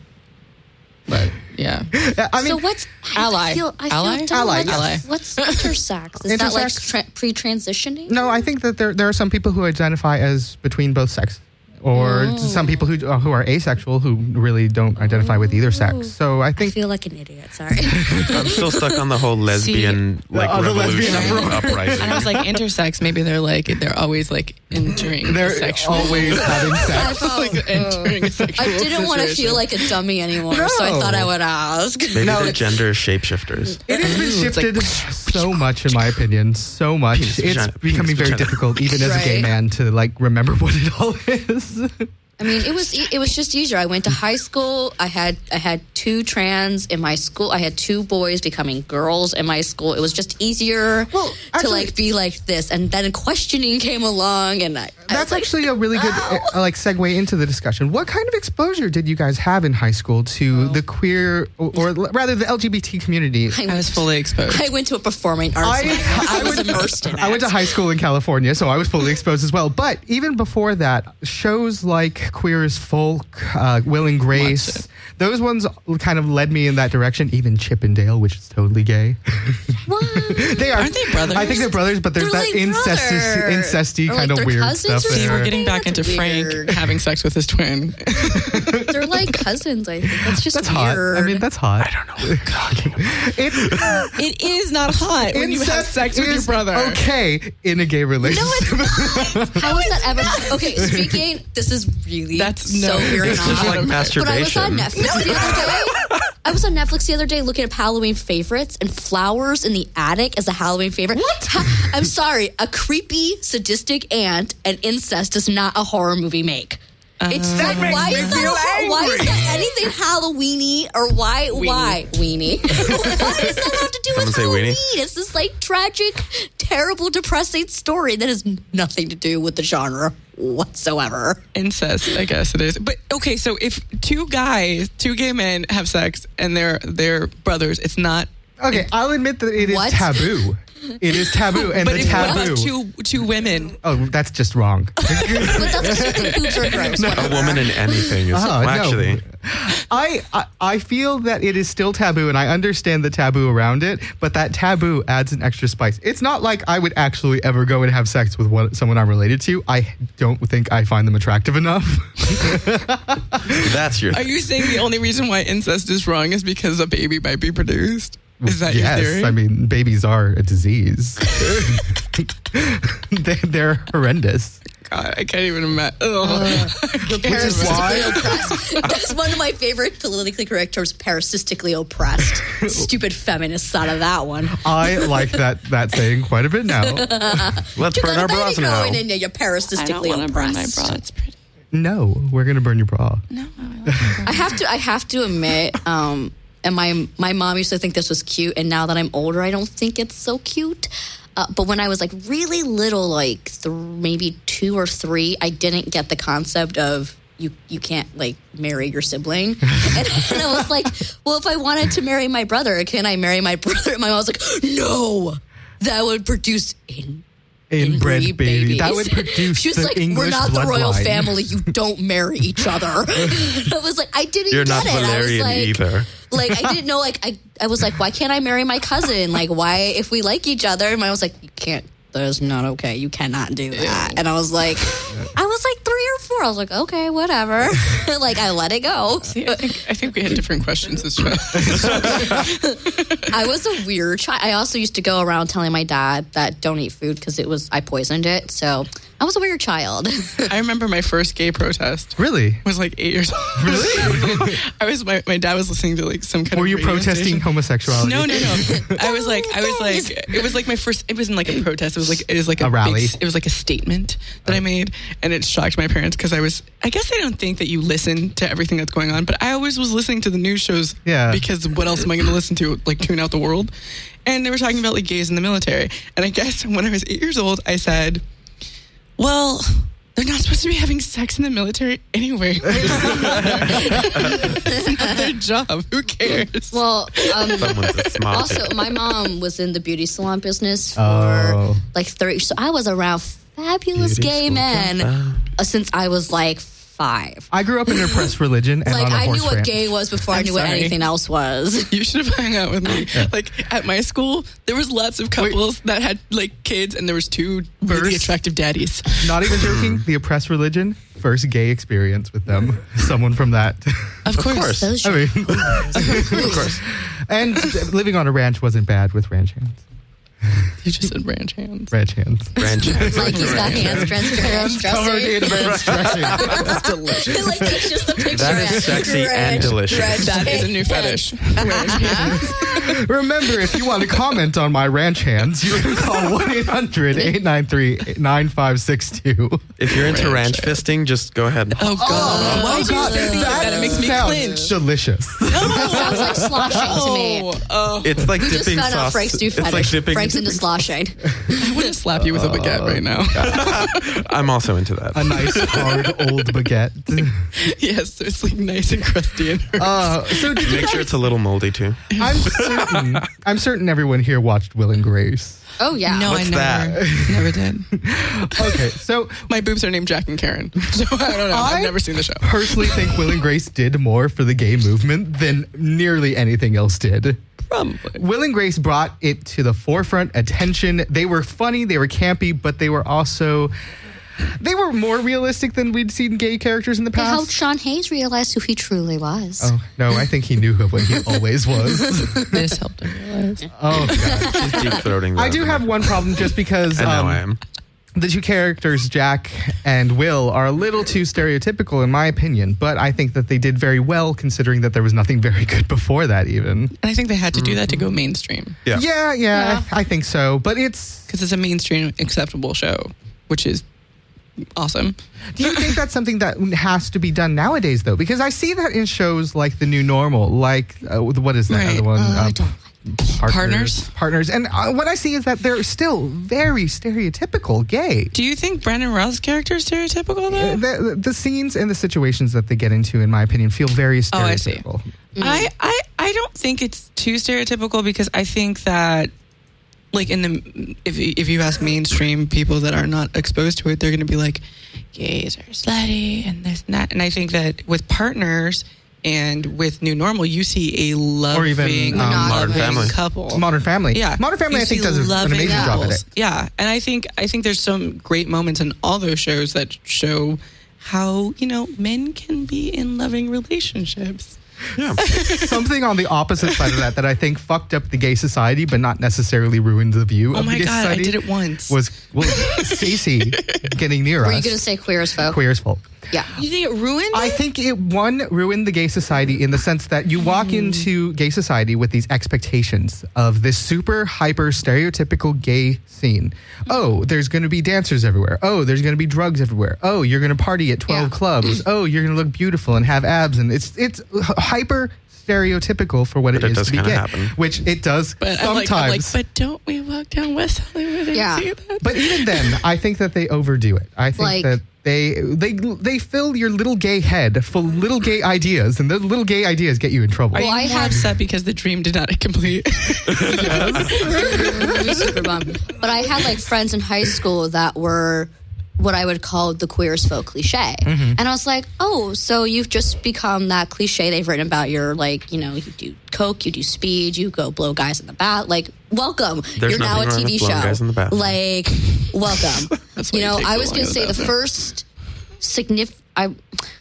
Speaker 4: But yeah,
Speaker 3: I mean,
Speaker 5: so what's
Speaker 4: Ally.
Speaker 5: I feel, I
Speaker 4: Ally?
Speaker 5: Feel dumb.
Speaker 3: Ally,
Speaker 5: What's,
Speaker 4: Ally.
Speaker 5: what's intersex? Is that like
Speaker 3: Intersex?
Speaker 5: tra- pre-transitioning?
Speaker 3: no, I think that there there are some people who identify as between both sex, or
Speaker 5: Oh.
Speaker 3: some people who uh, who are asexual who really don't identify with either sex. So I
Speaker 5: I
Speaker 3: think
Speaker 5: feel like an idiot. Sorry.
Speaker 2: I'm still stuck on the whole lesbian like
Speaker 3: Oh, the lesbian
Speaker 2: revolution
Speaker 3: uproar.
Speaker 2: uprising.
Speaker 4: and I was like intersex. Maybe they're like they're always like entering
Speaker 3: they're
Speaker 4: the sexual.
Speaker 3: always having sex.
Speaker 4: like entering a sexual.
Speaker 5: I didn't want to
Speaker 4: situation.
Speaker 5: feel like a dummy anymore, so I
Speaker 3: No.
Speaker 5: thought I would ask.
Speaker 2: Maybe
Speaker 3: No,
Speaker 2: they're
Speaker 3: it's-
Speaker 2: gender shapeshifters.
Speaker 3: It has been
Speaker 4: It's like-
Speaker 3: shifted so much, in my opinion, so much.
Speaker 2: Penis,
Speaker 3: It's
Speaker 2: vagina,
Speaker 3: becoming
Speaker 2: penis,
Speaker 3: very
Speaker 2: vagina.
Speaker 3: difficult, even as a gay
Speaker 5: Right.
Speaker 3: man, to like remember what it all is.
Speaker 5: I mean, it was it was just easier. I went to high school. I had I had two trans in my school. I had two boys becoming girls in my school. It was just easier
Speaker 3: Well,
Speaker 5: to
Speaker 3: actually-
Speaker 5: like be like this. And then questioning came along, and I, I
Speaker 3: That's
Speaker 5: was like,
Speaker 3: actually a really good uh, like segue into the discussion. What kind of exposure did you guys have in high school to the queer, or, or rather the L G B T community?
Speaker 4: I was fully exposed.
Speaker 5: I went to a performing arts.
Speaker 3: I-
Speaker 5: I,
Speaker 3: I
Speaker 5: was
Speaker 3: went-
Speaker 5: immersed in it.
Speaker 3: I went to high school in California, so I was fully exposed as well. But even before that, shows like Queer as Folk, uh, Will and
Speaker 4: Watched
Speaker 3: Grace,
Speaker 4: it.
Speaker 3: those ones kind of led me in that direction. Even Chippendale, which is totally gay.
Speaker 5: What?
Speaker 3: They are.
Speaker 4: Aren't they brothers?
Speaker 3: I think they're brothers, but there's
Speaker 5: They're
Speaker 3: that
Speaker 5: like
Speaker 3: incesty,
Speaker 5: brothers.
Speaker 3: incesty
Speaker 5: Or,
Speaker 3: kind
Speaker 5: like,
Speaker 3: of
Speaker 5: they're
Speaker 3: weird
Speaker 5: cousins
Speaker 3: stuff
Speaker 5: or
Speaker 4: See,
Speaker 3: there.
Speaker 4: we're getting back
Speaker 5: That's
Speaker 4: into
Speaker 5: weird.
Speaker 4: Frank having sex with his twin.
Speaker 5: They're like cousins, I think. That's just
Speaker 3: That's hot.
Speaker 5: weird.
Speaker 3: I mean, that's hot. I don't know. It's
Speaker 4: It is not hot when you have
Speaker 3: incest
Speaker 4: sex with your
Speaker 3: is
Speaker 4: brother.
Speaker 3: Okay, in a gay relationship.
Speaker 5: No, it's not. How is that ever? Okay, speaking, this is really
Speaker 4: That's-
Speaker 5: so
Speaker 4: no,
Speaker 5: weird.
Speaker 2: It's just like
Speaker 5: But I was
Speaker 2: masturbation.
Speaker 5: on Netflix the other day. I was on Netflix the other day looking up Halloween favorites, and Flowers in the Attic is a Halloween favorite. What? Ha- I'm sorry, a creepy, sadistic aunt and incest does not a horror movie make. It's
Speaker 4: Uh,
Speaker 5: like, why is that? Why is that anything Halloweeny or why why weenie? Why does that have to do
Speaker 2: Someone
Speaker 5: with
Speaker 2: say
Speaker 5: Halloween?
Speaker 2: weenie?
Speaker 5: It's this like tragic, terrible, depressing story that has nothing to do with the genre whatsoever.
Speaker 4: Incest, I guess it is. But okay, so if two guys, two gay men have sex and they're they're brothers, it's not.
Speaker 3: Okay, I'll admit that it is
Speaker 5: What?
Speaker 3: taboo. It is taboo, and
Speaker 4: But
Speaker 3: the
Speaker 4: if what
Speaker 3: taboo.
Speaker 4: about two two women?
Speaker 3: Oh, that's just wrong.
Speaker 5: But that's just you think boobs are gross.
Speaker 2: A
Speaker 5: whatever.
Speaker 2: woman in anything is
Speaker 3: Oh,
Speaker 2: well,
Speaker 3: no.
Speaker 2: actually.
Speaker 3: I, I I feel that it is still taboo, and I understand the taboo around it, but that taboo adds an extra spice. It's not like I would actually ever go and have sex with one, someone I'm related to. I don't think I find them attractive enough.
Speaker 2: That's your
Speaker 4: Are you saying the only reason why incest is wrong is because a baby might be produced? Is that
Speaker 3: yes,
Speaker 4: your theory?
Speaker 3: I mean, babies are a disease. they, they're horrendous.
Speaker 4: God, I can't even imagine.
Speaker 5: Uh,
Speaker 3: Which is why
Speaker 5: oppressed. That's one of my favorite politically correct terms, parasistically oppressed. Stupid feminist side of that one.
Speaker 3: I like that that saying quite a bit now.
Speaker 2: Let's
Speaker 5: You
Speaker 2: burn
Speaker 5: got
Speaker 2: our
Speaker 5: a baby
Speaker 2: bras now.
Speaker 5: growing in you, you're
Speaker 4: I don't
Speaker 5: parasistically
Speaker 4: want to burn my
Speaker 5: oppressed.
Speaker 4: bra. It's pretty.
Speaker 3: No, we're gonna burn your bra.
Speaker 4: No, I like my bra.
Speaker 5: I have to. I have to admit, um, and my my mom used to think this was cute, and now that I'm older, I don't think it's so cute. Uh, but when I was like really little, like th- maybe two or three, I didn't get the concept of you you can't like marry your sibling, and, and I was like, well, if I wanted to marry my brother, can I marry my brother? And my mom was like, no, that would produce in.
Speaker 3: Inbred
Speaker 5: Angry
Speaker 3: baby.
Speaker 5: babies.
Speaker 3: That would produce
Speaker 5: She was
Speaker 3: the
Speaker 5: like,
Speaker 3: English
Speaker 5: we're not the royal
Speaker 3: bloodline.
Speaker 5: family. You don't marry each other. I was like, I didn't
Speaker 2: You're
Speaker 5: get
Speaker 2: not
Speaker 5: it. I was
Speaker 2: Valerian
Speaker 5: like,
Speaker 2: either.
Speaker 5: like, I didn't know, like, I, I was like, why can't I marry my cousin? Like, why, if we like each other? And I was like, you can't, that is not okay. You cannot do that. And I was like, I was like three or four. I was like, okay, whatever. Like, I let it go.
Speaker 4: See, I think I think we had different questions this show.
Speaker 5: I was a weird child. I also used to go around telling my dad that don't eat food because it was, I poisoned it. So I was a weird child.
Speaker 4: I remember my first gay protest.
Speaker 3: Really?
Speaker 4: Was like eight years old.
Speaker 3: Really?
Speaker 4: I was my, my dad was listening to like some kind
Speaker 3: Were
Speaker 4: of
Speaker 3: you
Speaker 4: radio
Speaker 3: protesting
Speaker 4: station.
Speaker 3: homosexuality?
Speaker 4: No, no, no. I was like, I was like, it was like my first. It wasn't like a protest. It was like it was like a,
Speaker 3: A
Speaker 4: big-
Speaker 3: rally?
Speaker 4: it was like a statement that I made, and it shocked my parents because I was. I guess they don't think that you listen to everything that's going on, but I always was listening to the news shows.
Speaker 3: Yeah.
Speaker 4: Because what else am I going to listen to? Like tune out the world, and they were talking about like gays in the military, and I guess when I was eight years old, I said, "Well." They're not supposed to be having sex in the military anyway. It's not their job. Who cares?
Speaker 5: Well, um,
Speaker 2: Someone's a smart.
Speaker 5: also, my mom was in the beauty salon business for
Speaker 3: Oh.
Speaker 5: like thirty. So I was around fabulous
Speaker 2: Beauty
Speaker 5: gay
Speaker 2: school
Speaker 5: men
Speaker 2: camp.
Speaker 5: uh, since I was like five.
Speaker 3: I grew up in an oppressed religion and
Speaker 5: Like
Speaker 3: on a
Speaker 5: I
Speaker 3: horse
Speaker 5: knew what
Speaker 3: ranch.
Speaker 5: gay was before i
Speaker 4: I'm
Speaker 5: knew what
Speaker 4: sorry.
Speaker 5: anything else was.
Speaker 4: You should have hung out with me. Like at my school, there was lots of couples that had like kids, and there was two really
Speaker 3: First-
Speaker 4: attractive daddies.
Speaker 3: Not even joking. The oppressed religion. First gay experience with them. Someone from that.
Speaker 4: Of course.
Speaker 2: course.
Speaker 5: Those
Speaker 3: I mean,
Speaker 2: Of course.
Speaker 3: and living on a ranch wasn't bad with ranch hands.
Speaker 4: You just said ranch hands.
Speaker 3: Ranch hands.
Speaker 2: Ranch.
Speaker 5: like he's got hands dressed ranch
Speaker 3: Covered in
Speaker 5: dressing.
Speaker 3: ranch dressing.
Speaker 4: That's delicious.
Speaker 5: Like it's just a picture.
Speaker 2: That is
Speaker 5: of
Speaker 2: sexy and
Speaker 5: ranch
Speaker 2: delicious.
Speaker 5: dressed
Speaker 4: That is a new
Speaker 5: hands.
Speaker 4: fetish. Ranch hands.
Speaker 3: Remember, if you want to comment on my ranch hands, you can call one eight hundred eight nine three nine five six two.
Speaker 2: If you're into
Speaker 4: Ranch.
Speaker 2: ranch fisting, just go ahead.
Speaker 4: Oh God! Why do you
Speaker 3: God,
Speaker 4: say things like that? It makes me
Speaker 3: sounds
Speaker 4: clinch.
Speaker 3: delicious.
Speaker 5: That sounds like sloshing to me.
Speaker 4: Oh, oh.
Speaker 2: It's like
Speaker 5: We just
Speaker 2: dipping
Speaker 5: found out
Speaker 2: sauce.
Speaker 5: Frank's new
Speaker 2: It's
Speaker 5: fetish.
Speaker 2: like dipping.
Speaker 5: Frank's into sloshing.
Speaker 4: I wouldn't slap you with a baguette right now.
Speaker 2: I'm also into that.
Speaker 3: A nice hard old baguette.
Speaker 4: Yes, so it's like nice and crusty and
Speaker 3: Uh, so did you
Speaker 2: Make sure
Speaker 3: guys-
Speaker 2: it's a little moldy too.
Speaker 3: I'm certain. I'm certain everyone here watched Will and Grace.
Speaker 5: Oh yeah.
Speaker 4: No,
Speaker 2: What's
Speaker 4: I never, never did.
Speaker 3: Okay, so
Speaker 4: My boobs are named Jack and Karen, so I don't know.
Speaker 3: I-
Speaker 4: I've never seen the show.
Speaker 3: personally think Will and Grace did more for the gay movement than nearly anything else did.
Speaker 4: Probably.
Speaker 3: Will and Grace brought it to the forefront, attention. They were funny, they were campy, but they were also they were more realistic than we'd seen gay characters in the
Speaker 5: They helped
Speaker 3: past.
Speaker 5: Sean Hayes realize who he truly was.
Speaker 3: Oh no, I think he knew who what he always was.
Speaker 4: This helped him realize.
Speaker 3: Oh god.
Speaker 2: She's deep throating.
Speaker 3: I do have one problem just because
Speaker 2: I know
Speaker 3: um,
Speaker 2: I am.
Speaker 3: the two characters, Jack and Will, are a little too stereotypical in my opinion, but I think that they did very well considering that there was nothing very good before that even.
Speaker 4: And I think they had to do that to go mainstream
Speaker 2: Yeah.
Speaker 3: Yeah, yeah,
Speaker 5: Yeah.
Speaker 3: I, I think so. But it's
Speaker 4: because it's a mainstream acceptable show, which is awesome.
Speaker 3: do you think that's something that has to be done nowadays though? Because I see that in shows like The New Normal, like uh, what is that
Speaker 4: Right.
Speaker 3: other one?
Speaker 5: Uh, I
Speaker 3: Um,
Speaker 5: don't
Speaker 3: partners,
Speaker 4: Partners?
Speaker 3: partners, and uh, what I see is that they're still very stereotypical gay.
Speaker 4: Do you think Brandon Routh's character is stereotypical though?
Speaker 3: Uh, The, the scenes and the situations that they get into, in my opinion, feel very
Speaker 4: Oh, I see.
Speaker 3: stereotypical.
Speaker 4: I, I I don't think it's too stereotypical because I think that like in the if you- if you ask mainstream people that are not exposed to it, they're going to be like gays are slutty and this and that. And I think that with Partners and with New Normal, you see a loving,
Speaker 3: Or even,
Speaker 5: um,
Speaker 2: Modern
Speaker 4: loving
Speaker 2: Family.
Speaker 4: couple.
Speaker 3: Modern Family,
Speaker 4: Yeah,
Speaker 3: Modern Family,
Speaker 4: You
Speaker 3: I think
Speaker 4: see
Speaker 3: does a- an
Speaker 4: loving
Speaker 3: amazing job at
Speaker 4: couples.
Speaker 3: it.
Speaker 4: Yeah, and I think I think there's some great moments in all those shows that show how you know men can be in loving relationships.
Speaker 2: Yeah.
Speaker 3: Something on the opposite side of that that I think fucked up the gay society, but not necessarily ruined the view
Speaker 4: Oh
Speaker 3: of the
Speaker 4: my
Speaker 3: gay
Speaker 4: God, I
Speaker 3: society.
Speaker 4: did it once.
Speaker 3: Was well, Stacey getting near
Speaker 5: Were
Speaker 3: us.
Speaker 5: you going to say queer as folk?
Speaker 3: Queer as folk.
Speaker 5: Yeah.
Speaker 4: You think it ruined
Speaker 3: I
Speaker 4: it?
Speaker 3: think it, one, ruined the gay society in the sense that you walk into gay society with these expectations of this super hyper stereotypical gay scene. Oh, there's going to be dancers everywhere. Oh, there's going to be drugs everywhere. Oh, you're going to party at twelve
Speaker 5: Yeah.
Speaker 3: clubs. Oh, you're going to look beautiful and have abs. And it's it's hyper stereotypical for what
Speaker 2: But
Speaker 3: it
Speaker 2: it
Speaker 3: is
Speaker 2: does
Speaker 3: to be
Speaker 2: kinda
Speaker 3: gay.
Speaker 2: happen.
Speaker 3: Which it does
Speaker 4: But I'm like,
Speaker 3: sometimes.
Speaker 4: I'm like, but don't we walk down West Hollywood and
Speaker 5: Yeah.
Speaker 4: see that?
Speaker 3: But even then, I think that they overdo it. I think
Speaker 5: Like-
Speaker 3: that they they they fill your little gay head full of little gay ideas, and the little gay ideas get you in trouble.
Speaker 4: Are
Speaker 5: Well,
Speaker 4: you
Speaker 5: I
Speaker 4: more
Speaker 5: had-
Speaker 4: upset because the dream did not complete?
Speaker 5: I'd be super bummed. But I had like friends in high school that were what I would call the queer as folk cliche.
Speaker 3: Mm-hmm.
Speaker 5: And I was like, oh, so you've just become that cliche they've written about. You're like, you know, you do coke, you do speed, you go blow guys in the bath. Like, welcome.
Speaker 2: There's
Speaker 5: You're now a
Speaker 2: nothing
Speaker 5: T
Speaker 2: wrong
Speaker 5: V
Speaker 2: with blowing
Speaker 5: show.
Speaker 2: guys in the bath.
Speaker 5: Like, welcome.
Speaker 4: That's why
Speaker 5: You
Speaker 4: you
Speaker 5: know,
Speaker 4: take
Speaker 5: I
Speaker 4: so
Speaker 5: was
Speaker 4: long
Speaker 5: going
Speaker 4: in
Speaker 5: to
Speaker 4: the
Speaker 5: say the
Speaker 4: bathroom.
Speaker 5: first significant. I.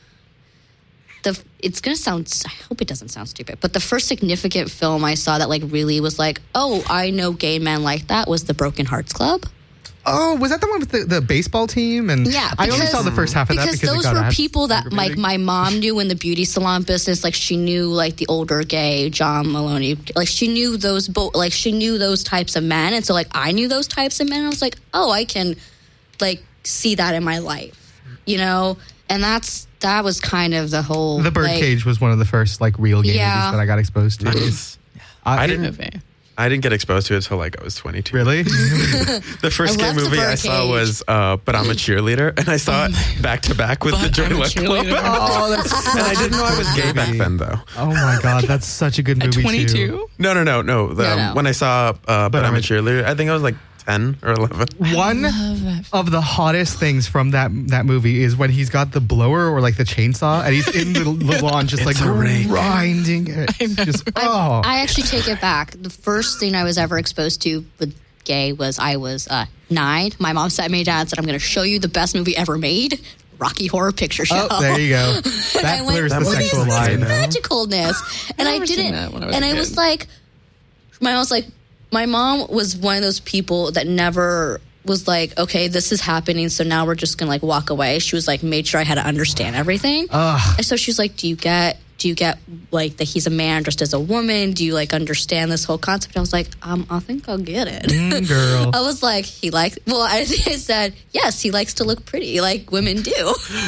Speaker 5: The, it's gonna sound. I hope it doesn't sound stupid, but the first significant film I saw that like really was like, oh, I know gay men like that was the Broken Hearts Club.
Speaker 3: Oh, was that the one with the, the baseball team? And
Speaker 5: Yeah,
Speaker 3: I only
Speaker 5: because-
Speaker 3: saw the first half of that
Speaker 5: because
Speaker 3: because it
Speaker 5: those
Speaker 3: got
Speaker 5: were
Speaker 3: ad-
Speaker 5: people that like
Speaker 3: aggravating.
Speaker 5: my mom knew in the beauty salon business. Like she knew like the older gay John Maloney. Like she knew those bo- like she knew those types of men, and so like I knew those types of men. I was like, oh, I can like see that in my life, you know. And that's that was kind of the whole
Speaker 3: The
Speaker 5: like,
Speaker 3: Birdcage was one of the first like real gay
Speaker 5: Yeah.
Speaker 3: movies that I got exposed to.
Speaker 2: Nice.
Speaker 3: I,
Speaker 2: I didn't.
Speaker 4: Movie.
Speaker 2: I didn't get exposed to it until like I was twenty-two.
Speaker 3: really.
Speaker 2: The first
Speaker 5: I
Speaker 2: gay
Speaker 5: loved The
Speaker 2: movie I saw
Speaker 5: Birdcage.
Speaker 2: was uh, "But I'm a Cheerleader," and I saw it back to back with the
Speaker 4: But I'm a
Speaker 2: Joy Luck Club.
Speaker 4: Cheerleader.
Speaker 3: Oh, that's
Speaker 2: And I didn't know I was gay back then, though.
Speaker 3: oh my god, that's such a good
Speaker 4: At
Speaker 3: movie too.
Speaker 4: twenty-two?
Speaker 2: No, no, no, no. The,
Speaker 5: No, no.
Speaker 2: When I saw uh, "But I'm
Speaker 3: I'm
Speaker 2: a
Speaker 3: a-
Speaker 2: Cheerleader," I think I was like ten or eleven.
Speaker 3: One of the hottest things from that that movie is when he's got the blower or like the chainsaw and he's in the, the lawn just like
Speaker 2: It's a rake.
Speaker 3: grinding it. Just oh,
Speaker 5: I actually take it back. The first thing I was ever exposed to with gay was I was uh, nine. My mom sat me down and said, I'm going to show you the best movie ever made, Rocky Horror Picture Show.
Speaker 3: oh, there you go.
Speaker 5: And I
Speaker 3: That
Speaker 5: went,
Speaker 3: blurs the
Speaker 5: what is
Speaker 3: sexual
Speaker 5: this
Speaker 3: line.
Speaker 5: magicalness? And I
Speaker 4: never seen
Speaker 5: didn't.
Speaker 4: that when I was
Speaker 5: and
Speaker 4: a
Speaker 5: I
Speaker 4: kid.
Speaker 5: was like, my mom was like, my mom was one of those people that never was like, okay, this is happening, so now we're just gonna like walk away. She was like, made sure I had to understand everything.
Speaker 3: Ugh.
Speaker 5: And so she was like, do you get, do you get like that he's a man dressed as a woman? Do you like understand this whole concept? I was like, um, I think I'll get it.
Speaker 3: Mm, girl.
Speaker 5: I was like, he likes, well, I, I said, yes, he likes to look pretty like women do.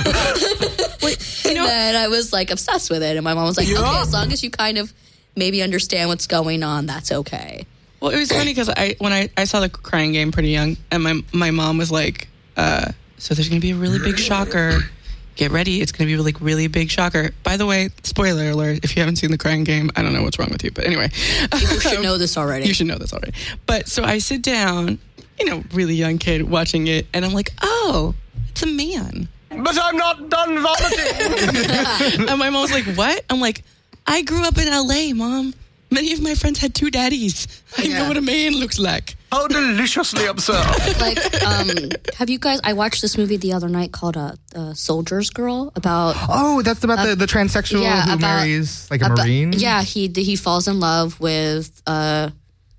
Speaker 5: and then I was like obsessed with it. And my mom was like, okay, as long as you kind of maybe understand what's going on, that's okay.
Speaker 4: Well, it was funny because I when I, I saw the Crying Game pretty young, and my my mom was like, uh, "So there's going to be a really big shocker. Get ready. It's going to be a like really big shocker." By the way, spoiler alert: if you haven't seen the Crying Game, I don't know what's wrong with you, but anyway,
Speaker 5: People should know this already.
Speaker 4: you should know this already. But so I sit down, you know, really young kid watching it, and I'm like, "Oh, it's a man."
Speaker 1: But I'm not done vomiting.
Speaker 4: And my mom's like, "What?" I'm like, "I grew up in L A, Mom. Many of my friends had two daddies. I
Speaker 5: Yeah.
Speaker 4: know what a man looks like."
Speaker 1: How deliciously absurd.
Speaker 5: Like, um, have you guys? I watched this movie the other night called uh, uh, "Soldier's Girl" about
Speaker 3: Oh, that's about the, the transsexual
Speaker 5: yeah,
Speaker 3: who
Speaker 5: about-
Speaker 3: marries like a
Speaker 5: about-
Speaker 3: marine.
Speaker 5: Yeah, he he falls in love with uh,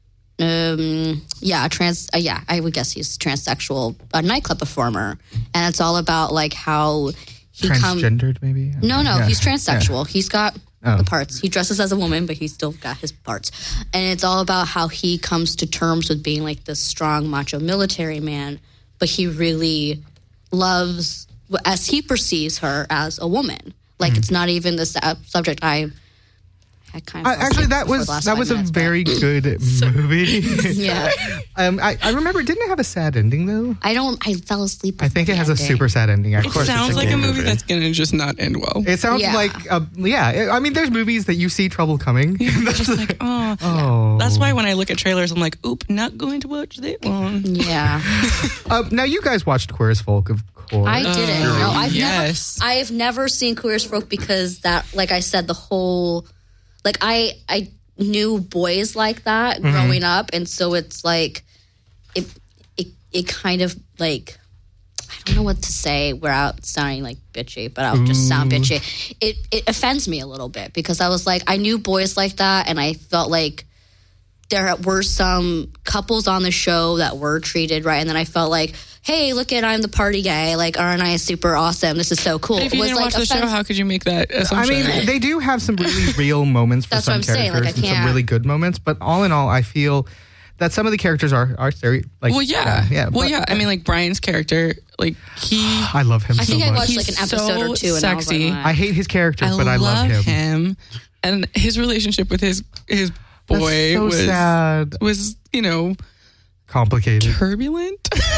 Speaker 5: um, yeah, a trans. Uh, yeah, I would guess he's transsexual, a nightclub performer, and it's all about like how he comes.
Speaker 3: transgendered maybe.
Speaker 5: No, no,
Speaker 3: Yeah.
Speaker 5: he's transsexual. He's got
Speaker 3: Oh.
Speaker 5: the parts. He dresses as a woman, but he's still got his parts. And it's all about how he comes to terms with being like this strong, macho military man, but he really loves, as he perceives her, as a woman. Like it's not even the su- subject I. I kind
Speaker 3: Uh,
Speaker 5: of
Speaker 3: actually, that
Speaker 5: for
Speaker 3: was
Speaker 5: the last
Speaker 3: that
Speaker 5: five
Speaker 3: was
Speaker 5: minutes,
Speaker 3: a
Speaker 5: but-
Speaker 3: very good movie.
Speaker 5: yeah.
Speaker 3: um, I, I remember. Didn't it have a sad ending though?
Speaker 5: I don't. I fell asleep.
Speaker 3: I think it
Speaker 5: at
Speaker 3: has
Speaker 5: the
Speaker 3: a
Speaker 5: ending.
Speaker 3: super sad ending. Of
Speaker 4: It
Speaker 3: course,
Speaker 4: sounds
Speaker 3: it's
Speaker 4: like
Speaker 3: gay
Speaker 4: a movie
Speaker 2: movie.
Speaker 4: that's going to just not end well.
Speaker 3: It sounds
Speaker 5: Yeah.
Speaker 3: like, uh, yeah. I mean, there's movies that you see trouble coming.
Speaker 4: It's just like, oh.
Speaker 3: Oh,
Speaker 4: That's why when I look at trailers, I'm like, oop, not going to watch that one.
Speaker 5: Yeah.
Speaker 3: Uh, now you guys watched Queer as Folk, of course.
Speaker 5: I didn't. No, I've
Speaker 4: yes.
Speaker 5: never. I've never seen Queer as Folk because that, like I said, the whole, like I, I knew boys like that growing up, and so it's like, it, it, it kind of like, I don't know what to say without sounding like bitchy, but I'll just sound bitchy. It it offends me a little bit because I was like, I knew boys like that, and I felt like there were some couples on the show that were treated right, and then I felt like, hey, look at I'm the party guy. Like, aren't I super awesome? This is so cool.
Speaker 4: But if you
Speaker 5: it was
Speaker 4: didn't
Speaker 5: like
Speaker 4: watch the
Speaker 5: offense-
Speaker 4: show, how could you make that
Speaker 3: I
Speaker 4: assumption?
Speaker 3: mean, they do have some really real moments for
Speaker 5: That's
Speaker 3: some
Speaker 5: what I'm saying,
Speaker 3: characters
Speaker 5: like, I
Speaker 3: and some
Speaker 5: can't-
Speaker 3: really good moments. But all in all, I feel that some of the characters are are very like.
Speaker 4: well, yeah,
Speaker 3: yeah.
Speaker 4: well,
Speaker 3: but-
Speaker 4: yeah. I mean, like Brian's character, like he.
Speaker 3: I love him
Speaker 5: I
Speaker 3: so
Speaker 5: think I
Speaker 3: much.
Speaker 5: watched like an
Speaker 4: He's
Speaker 5: episode
Speaker 4: so
Speaker 5: or two, and I was like,
Speaker 4: sexy.
Speaker 5: "Wow."
Speaker 3: I hate his character,
Speaker 4: I
Speaker 3: but I love him.
Speaker 4: him, and his relationship with his his
Speaker 3: That's
Speaker 4: boy
Speaker 3: so
Speaker 4: was
Speaker 3: sad.
Speaker 4: was you know
Speaker 3: Complicated.
Speaker 4: turbulent.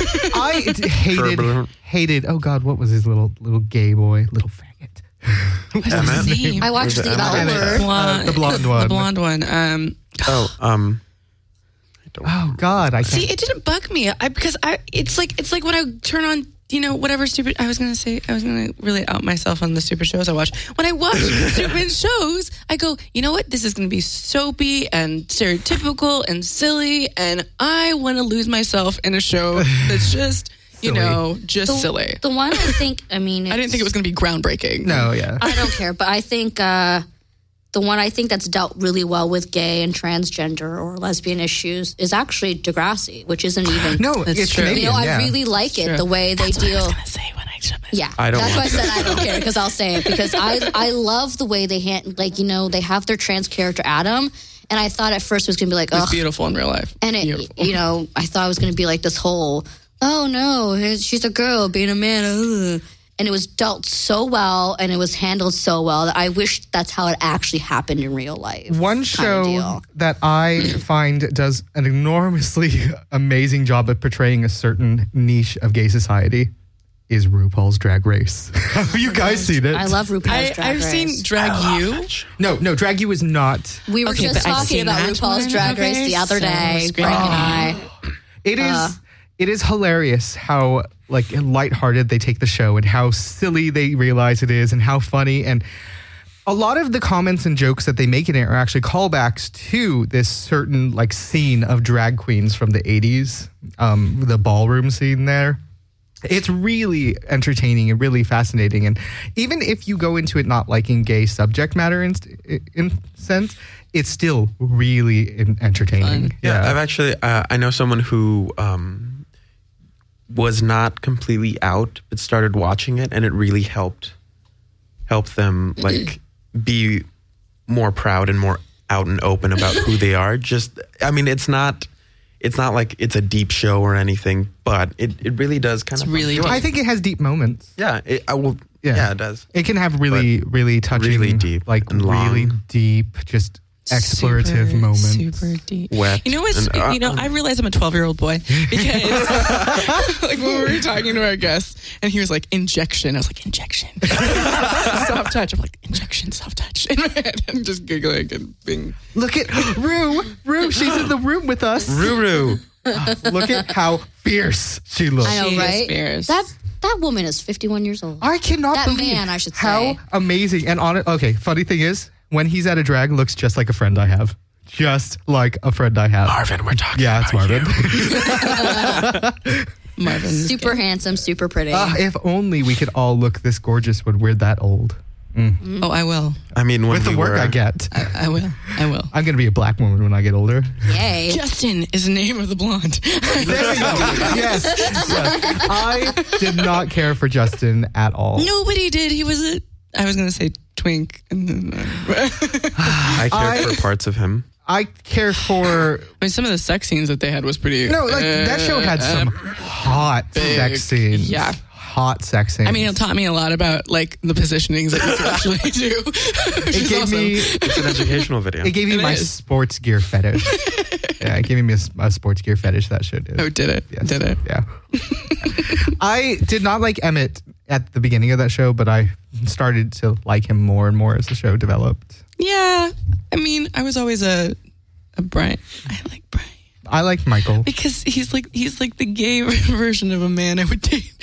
Speaker 3: I d- hated
Speaker 2: Turbulent.
Speaker 3: hated. Oh God, what was his little little gay boy, little faggot?
Speaker 4: What's his name?
Speaker 5: I watched
Speaker 2: Was it
Speaker 5: the
Speaker 2: Emma?
Speaker 3: Emmett.
Speaker 5: L Word.
Speaker 3: Uh, the blonde one.
Speaker 4: The blonde one. Um,
Speaker 2: Oh, um, I don't.
Speaker 3: Oh God, I can't.
Speaker 4: see, it didn't bug me. I because I it's like it's like when I turn on. You know, whatever stupid, I was going to say, I was going to really out myself on the stupid shows I watch. When I watch stupid shows, I go, you know what? This is going to be soapy and stereotypical and silly. And I want to lose myself in a show that's just, you
Speaker 3: Silly.
Speaker 4: know, just
Speaker 5: The,
Speaker 4: silly.
Speaker 5: the one I think, I mean,
Speaker 4: I didn't think it was going to be groundbreaking.
Speaker 3: No, yeah.
Speaker 5: I don't care, but I think uh, the one I think that's dealt really well with gay and transgender or lesbian issues is actually Degrassi, which isn't even.
Speaker 3: No,
Speaker 4: That's
Speaker 3: it's
Speaker 4: true.
Speaker 3: Canadian.
Speaker 5: You know,
Speaker 3: yeah.
Speaker 5: I really like it
Speaker 4: True.
Speaker 5: the way they
Speaker 4: That's what I
Speaker 5: deal.
Speaker 4: was going to say when I shut myself.
Speaker 5: Yeah,
Speaker 2: I don't
Speaker 5: that's why I
Speaker 2: want
Speaker 5: said
Speaker 2: to.
Speaker 5: I don't care because I'll say it because I I love the way they hand like you know they have their trans character Adam, and I thought at first it was gonna be like
Speaker 4: It's
Speaker 5: oh,
Speaker 4: beautiful in real life.
Speaker 5: and it
Speaker 4: Beautiful.
Speaker 5: you know I thought it was gonna be like this whole oh no she's a girl being a man, ugh. And it was dealt so well and it was handled so well that I wish that's how it actually happened in real life.
Speaker 3: One
Speaker 5: kinda
Speaker 3: show
Speaker 5: deal.
Speaker 3: that I find does an enormously amazing job at portraying a certain niche of gay society is RuPaul's Drag Race. Have you guys seen it?
Speaker 5: I love RuPaul's
Speaker 4: I,
Speaker 5: Drag
Speaker 4: I've
Speaker 5: Race.
Speaker 4: seen Drag You.
Speaker 3: No, no, Drag You is not.
Speaker 5: We were
Speaker 4: Okay,
Speaker 5: just
Speaker 4: but I've
Speaker 5: talking
Speaker 4: seen
Speaker 5: about
Speaker 4: that
Speaker 5: RuPaul's
Speaker 4: one.
Speaker 5: Drag
Speaker 4: Okay,
Speaker 5: Race the other
Speaker 4: so
Speaker 5: day,
Speaker 4: scream.
Speaker 5: Frank and I.
Speaker 3: It is.
Speaker 5: Uh.
Speaker 3: it is hilarious how like lighthearted they take the show and how silly they realize it is and how funny and. A lot of the comments and jokes that they make in it are actually callbacks to this certain like scene of drag queens from the eighties, um, the ballroom scene there. It's really entertaining and really fascinating. And even if you go into it not liking gay subject matter in, in sense, it's still really in- entertaining.
Speaker 4: Fun.
Speaker 2: Yeah, I've actually uh, I know someone who um, was not completely out but started watching it, and it really helped helped them like be more proud and more out and open about who they are. Just I mean, it's not it's not like it's a deep show or anything, but it, it really does kind
Speaker 4: It's
Speaker 2: of
Speaker 4: really
Speaker 3: I think it has deep moments.
Speaker 2: yeah. It, I will
Speaker 3: Yeah.
Speaker 2: yeah. it does.
Speaker 3: It can have really, really touching,
Speaker 2: really deep
Speaker 3: like
Speaker 2: and
Speaker 3: really
Speaker 2: long.
Speaker 3: deep, just explorative
Speaker 4: super,
Speaker 3: moments.
Speaker 4: Super deep.
Speaker 2: Wet
Speaker 4: You know what's?
Speaker 2: and, uh,
Speaker 4: you know, I realize I'm a twelve year old boy because, like, when we were talking to our guest, and he was like, "Injection." I was like, "Injection." Soft touch. I'm like, "Injection, soft touch." In my head, and just giggling and being.
Speaker 3: Look at Rue. Rue, she's in the room with us.
Speaker 2: Ruru.
Speaker 3: Look at how fierce she looks.
Speaker 5: I know,
Speaker 4: She is
Speaker 5: right?
Speaker 4: fierce.
Speaker 5: That that woman is fifty-one years old.
Speaker 3: I cannot
Speaker 5: That
Speaker 3: believe
Speaker 5: man, I should
Speaker 3: how
Speaker 5: say.
Speaker 3: amazing and on it. Okay, funny thing is, when he's at a drag, looks just like a friend I have. Just like a friend I have.
Speaker 2: Marvin, we're talking
Speaker 3: Yeah, it's
Speaker 2: about
Speaker 3: Marvin.
Speaker 2: you.
Speaker 4: Marvin.
Speaker 5: Super handsome, super pretty.
Speaker 3: Ah, if only we could all look this gorgeous when we're that old.
Speaker 4: Oh, I will.
Speaker 2: I mean, when
Speaker 3: With the
Speaker 2: we
Speaker 3: work
Speaker 2: were,
Speaker 3: I get.
Speaker 4: I, I will. I will.
Speaker 3: I'm going to be a black woman when I get older.
Speaker 5: Yay.
Speaker 4: Justin is the name of the blonde.
Speaker 3: There you go. Yes. yes. I did not care for Justin at all.
Speaker 4: Nobody did. He was a. I was gonna say twink, and then. Uh,
Speaker 2: I cared
Speaker 3: I-
Speaker 2: for parts of him.
Speaker 3: I care for.
Speaker 4: I mean, some of the sex scenes that they had was pretty.
Speaker 3: No, like that show had
Speaker 4: uh,
Speaker 3: some hot
Speaker 4: big.
Speaker 3: sex scenes.
Speaker 4: Yeah.
Speaker 3: Hot sex scenes.
Speaker 4: I mean, it taught me a lot about like the positionings that you could actually do. which
Speaker 3: it
Speaker 4: is
Speaker 3: gave
Speaker 4: awesome.
Speaker 3: me.
Speaker 2: It's an educational video.
Speaker 3: It gave me
Speaker 4: It
Speaker 3: my
Speaker 4: is.
Speaker 3: sports gear fetish. Yeah, it gave me a, a sports gear fetish. That show did.
Speaker 4: Oh, did it?
Speaker 3: Yes.
Speaker 4: Did it?
Speaker 3: Yeah. I did not like Emmett at the beginning of that show, but I started to like him more and more as the show developed.
Speaker 4: Yeah. I mean, I was always a a Brian. I like Brian
Speaker 3: I like Michael.
Speaker 4: because he's like he's like the gay version of a man I would date.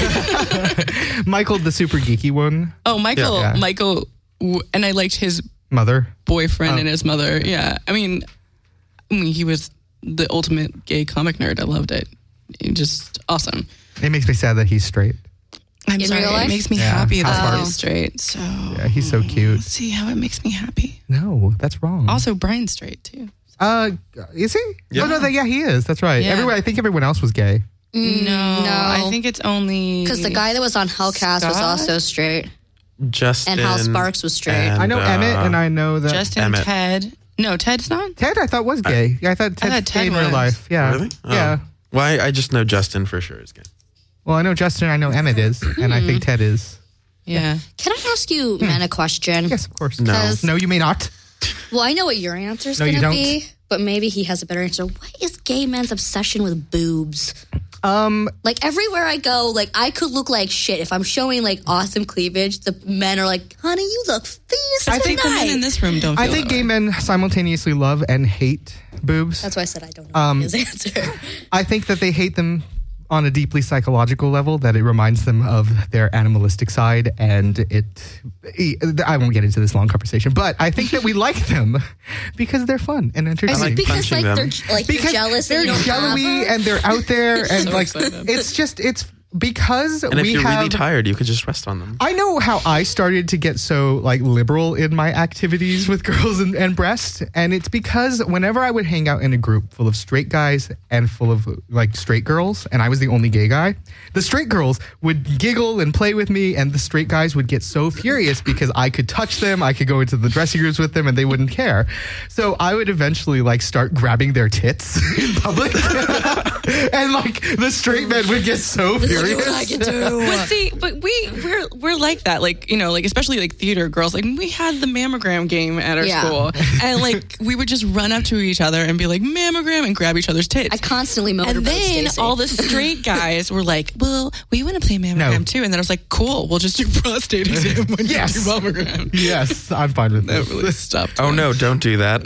Speaker 3: Michael, the super geeky one.
Speaker 4: Oh, Michael.
Speaker 3: Yeah.
Speaker 4: Michael, w- and I liked his
Speaker 3: Mother.
Speaker 4: boyfriend
Speaker 3: Oh.
Speaker 4: and his mother. Yeah. I mean, I mean, he was the ultimate gay comic nerd. I loved it. He just awesome.
Speaker 3: It makes me sad that he's straight.
Speaker 4: I'm
Speaker 5: In
Speaker 4: sorry.
Speaker 5: real life?
Speaker 4: It makes me
Speaker 3: Yeah,
Speaker 4: happy that
Speaker 3: House
Speaker 4: he's
Speaker 3: Party.
Speaker 4: straight. So
Speaker 3: Yeah, he's so cute.
Speaker 4: let's see how it makes me happy.
Speaker 3: No, that's wrong.
Speaker 4: Also, Brian's straight too.
Speaker 3: Uh, is he?
Speaker 2: Yeah.
Speaker 3: Oh no, that, yeah, he is. That's right.
Speaker 4: Yeah.
Speaker 3: Everyone, I think everyone else was gay.
Speaker 5: Mm,
Speaker 4: No,
Speaker 5: no.
Speaker 4: I think it's only
Speaker 5: Because the guy that was on Hellcast was
Speaker 4: Scott?
Speaker 5: also straight.
Speaker 2: Justin
Speaker 5: And Hal Sparks was straight.
Speaker 2: and,
Speaker 3: I know
Speaker 2: uh,
Speaker 3: Emmett, and I know that
Speaker 4: Justin,
Speaker 2: Emmett.
Speaker 4: Ted. No, Ted's not.
Speaker 3: Ted. I thought was gay. Yeah, I thought Ted's
Speaker 4: thought Ted
Speaker 3: gay in real
Speaker 4: was.
Speaker 3: life. Yeah,
Speaker 2: Really? Oh.
Speaker 3: yeah.
Speaker 2: Why? I just know Justin for sure is gay.
Speaker 3: Well, I know Justin. I know Emmett is, and I think Ted is.
Speaker 4: Yeah.
Speaker 5: Can I ask you, men, a question?
Speaker 3: Yes, of course.
Speaker 2: No.
Speaker 5: 'Cause-
Speaker 3: No, you may not.
Speaker 5: Well, I know what your answer is
Speaker 3: No,
Speaker 5: going
Speaker 3: you
Speaker 5: to
Speaker 3: don't.
Speaker 5: be, but maybe he has a better answer. What is gay men's obsession with boobs?
Speaker 3: Um,
Speaker 5: Like everywhere I go, like I could look like shit if I'm showing like awesome cleavage. The men are like, "Honey, you look fierce
Speaker 3: I think
Speaker 4: The men in
Speaker 5: tonight."
Speaker 4: this room don't.
Speaker 3: I
Speaker 4: feel
Speaker 3: think
Speaker 4: that
Speaker 3: gay
Speaker 4: way.
Speaker 3: men simultaneously love and hate boobs.
Speaker 5: That's why I said I don't know
Speaker 3: Um,
Speaker 5: his answer.
Speaker 3: I think that they hate them on a deeply psychological level, that it reminds them of their animalistic side, and it I won't get into this long conversation, but I think that we like them because they're fun and
Speaker 5: Is
Speaker 3: entertaining.
Speaker 5: it
Speaker 2: like
Speaker 5: because
Speaker 2: punching
Speaker 5: like
Speaker 2: them.
Speaker 5: they're like
Speaker 3: because
Speaker 5: you're jealous
Speaker 3: they're
Speaker 5: that you don't have
Speaker 3: jello-y
Speaker 5: them?
Speaker 3: and they're out there and
Speaker 4: So
Speaker 3: like
Speaker 4: excited.
Speaker 3: it's just it's because
Speaker 2: And if
Speaker 3: we
Speaker 2: you're
Speaker 3: have
Speaker 2: really tired, you could just rest on them.
Speaker 3: I know how I started to get so like liberal in my activities with girls and, and breasts, and it's because whenever I would hang out in a group full of straight guys and full of like straight girls, and I was the only gay guy, the straight girls would giggle and play with me, and the straight guys would get so furious because I could touch them, I could go into the dressing rooms with them, and they wouldn't care. So I would eventually like start grabbing their tits in public, and like the straight men would get so furious.
Speaker 5: What I can do.
Speaker 4: But see, but we we're we're like that, like you know, like especially like theater girls. Like we had the mammogram game at our
Speaker 5: Yeah.
Speaker 4: school, and like we would just run up to each other and be like mammogram and grab each other's tits.
Speaker 5: I constantly motorboat
Speaker 4: and then
Speaker 5: Stacey.
Speaker 4: all the straight guys were like, "Well, we want to play mammogram
Speaker 3: No.
Speaker 4: too." And then I was like, "Cool, we'll just do prostate exam when
Speaker 3: Yes.
Speaker 4: you do mammogram."
Speaker 3: Yes, I'm fine with
Speaker 4: That
Speaker 3: this.
Speaker 4: really stopped.
Speaker 2: Oh no, don't do that.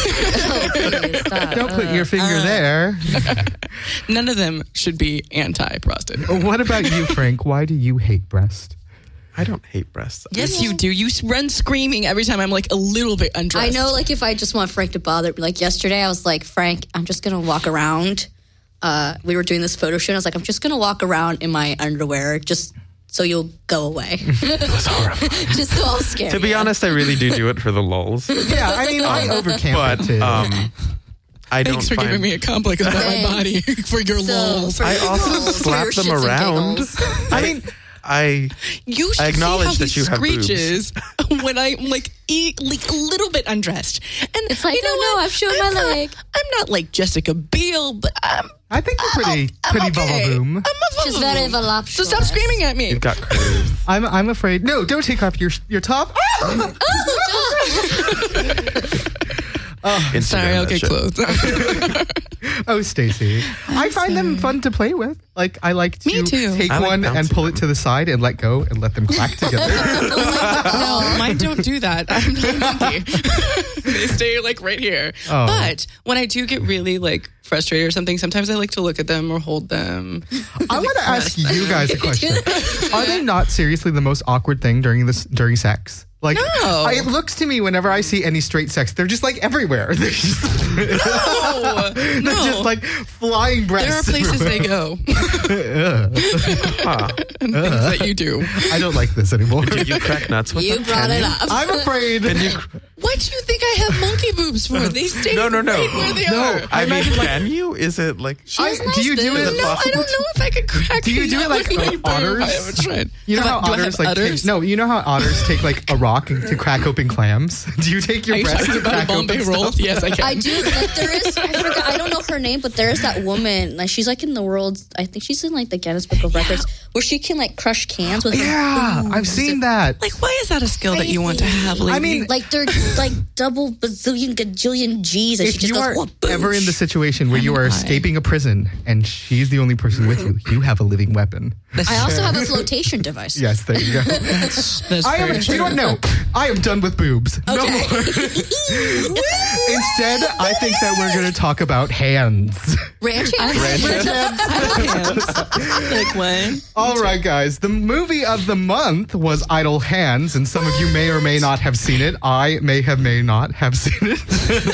Speaker 3: Don't put your finger there.
Speaker 4: None of them should be anti-prostate.
Speaker 3: What about you, Frank? Why do you hate breast?
Speaker 2: I don't hate breasts.
Speaker 4: Yes, you do. You run screaming every time I'm like a little bit undressed.
Speaker 5: I know, like, if I just want Frank to bother me. Like, yesterday, I was like, Frank, I'm just going to walk around. Uh, we were doing this photo shoot. And I was like, I'm just going to walk around in my underwear just so you'll go away. Just so I'll scare
Speaker 2: To be
Speaker 5: you.
Speaker 2: honest, I really do do it for the lulz.
Speaker 3: Yeah, I mean, I overcamp it
Speaker 2: But
Speaker 3: too.
Speaker 2: um, I don't
Speaker 4: Thanks for
Speaker 2: find.
Speaker 4: giving me a complex about my body for your
Speaker 5: So,
Speaker 4: lulz.
Speaker 5: for
Speaker 2: I
Speaker 5: your
Speaker 2: also
Speaker 5: lulz, for
Speaker 2: slap
Speaker 5: your
Speaker 2: them
Speaker 5: shits and
Speaker 2: around.
Speaker 5: giggles.
Speaker 2: I mean, I
Speaker 4: You should
Speaker 2: I acknowledge
Speaker 4: see how
Speaker 2: that
Speaker 4: he
Speaker 2: you have boobs.
Speaker 4: screeches when I'm like eat, like a little bit undressed. And
Speaker 5: It's like,
Speaker 4: you know
Speaker 5: oh, no,
Speaker 4: what?
Speaker 5: I've shown
Speaker 4: I'm
Speaker 5: my
Speaker 4: not-
Speaker 5: leg.
Speaker 4: I'm not like Jessica Biel, but I'm
Speaker 3: I think you're pretty,
Speaker 4: I'm
Speaker 3: pretty
Speaker 4: okay.
Speaker 3: boom.
Speaker 4: I'm a
Speaker 5: She's very
Speaker 4: So
Speaker 5: voluptuous.
Speaker 4: stop screaming at me.
Speaker 2: you've got curves.
Speaker 3: I'm, I'm afraid. No, don't take off your your top.
Speaker 2: Instagram
Speaker 4: Sorry, I'll
Speaker 2: that
Speaker 4: get
Speaker 2: shit.
Speaker 4: clothes.
Speaker 3: Oh, Stacy, I find them fun to play with. Like I like to
Speaker 4: Me too.
Speaker 3: take
Speaker 2: I like
Speaker 3: one and
Speaker 2: bouncing
Speaker 3: pull it to the side and let go and let them clack together.
Speaker 4: No, mine don't do that. I'm not a monkey. They stay like right here.
Speaker 3: Oh.
Speaker 4: But when I do get really like frustrated or something, sometimes I like to look at them or hold them.
Speaker 3: I want to ask you guys a question. Are they not seriously the most awkward thing during this during sex? Like,
Speaker 4: No.
Speaker 3: I, it looks to me whenever I see any straight sex, they're just like everywhere. They're just,
Speaker 4: No,
Speaker 3: they're
Speaker 4: no.
Speaker 3: just like flying breasts.
Speaker 4: There are places they
Speaker 3: everywhere.
Speaker 4: go
Speaker 2: Huh.
Speaker 4: and things that you do.
Speaker 3: I don't like this anymore.
Speaker 2: Do you crack nuts with
Speaker 5: You
Speaker 2: them?
Speaker 5: brought
Speaker 2: Can
Speaker 5: it
Speaker 2: you?
Speaker 5: up.
Speaker 3: I'm afraid.
Speaker 2: Can you?
Speaker 4: What do you think I have monkey boobs for? They stay
Speaker 2: No, no, no.
Speaker 4: right where they
Speaker 3: No,
Speaker 4: are.
Speaker 2: I mean,
Speaker 3: imagine, like-
Speaker 2: can you? Is it like?
Speaker 3: I-
Speaker 5: has nice
Speaker 3: do you do
Speaker 5: boobs.
Speaker 3: it?
Speaker 4: No, I don't know if I could crack.
Speaker 3: Do you
Speaker 4: a
Speaker 3: do it
Speaker 4: nut
Speaker 3: like
Speaker 4: with my
Speaker 3: uh,
Speaker 4: boob.
Speaker 3: otters?
Speaker 4: I haven't tried.
Speaker 3: You know
Speaker 4: Have
Speaker 3: how
Speaker 4: I- do I
Speaker 3: otters
Speaker 4: have
Speaker 3: like
Speaker 4: udders?
Speaker 3: take no. You know how otters take like a rock to crack open clams. Do you take your
Speaker 4: Are you
Speaker 3: breast
Speaker 4: talking
Speaker 3: to
Speaker 4: about
Speaker 3: crack
Speaker 4: a Bombay
Speaker 3: open
Speaker 4: roll?
Speaker 3: stuff?
Speaker 4: Yes, I can.
Speaker 5: I do. Like, there is, I forgot, I don't know her name, but there is that woman, like, she's like in the world, I think she's in like the Guinness Book of Records, where she can like crush cans with her
Speaker 3: Yeah,
Speaker 5: boobs.
Speaker 3: I've seen that.
Speaker 4: Like, why is that a skill that you want to have? Lady?
Speaker 3: I mean,
Speaker 5: Like, they're like double bazillion gajillion G's, and she
Speaker 3: if
Speaker 5: just
Speaker 3: you
Speaker 5: goes,
Speaker 3: are
Speaker 5: "Wha-boosh."
Speaker 3: ever in the situation where you are
Speaker 4: Why?
Speaker 3: escaping a prison and she's the only person with you, you have a living weapon.
Speaker 4: That's
Speaker 5: I also
Speaker 4: true.
Speaker 5: have a flotation device.
Speaker 3: Yes, there you go.
Speaker 4: That's
Speaker 3: I am.
Speaker 4: very
Speaker 3: You don't know. I am done with boobs. No
Speaker 5: Okay.
Speaker 3: more. Instead, I think that we're going to talk about hands.
Speaker 5: Ranch hands?
Speaker 4: Like when?
Speaker 3: All right, guys. The movie of the month was Idle Hands, and some of you may or may not have seen it. I may have may not have seen it.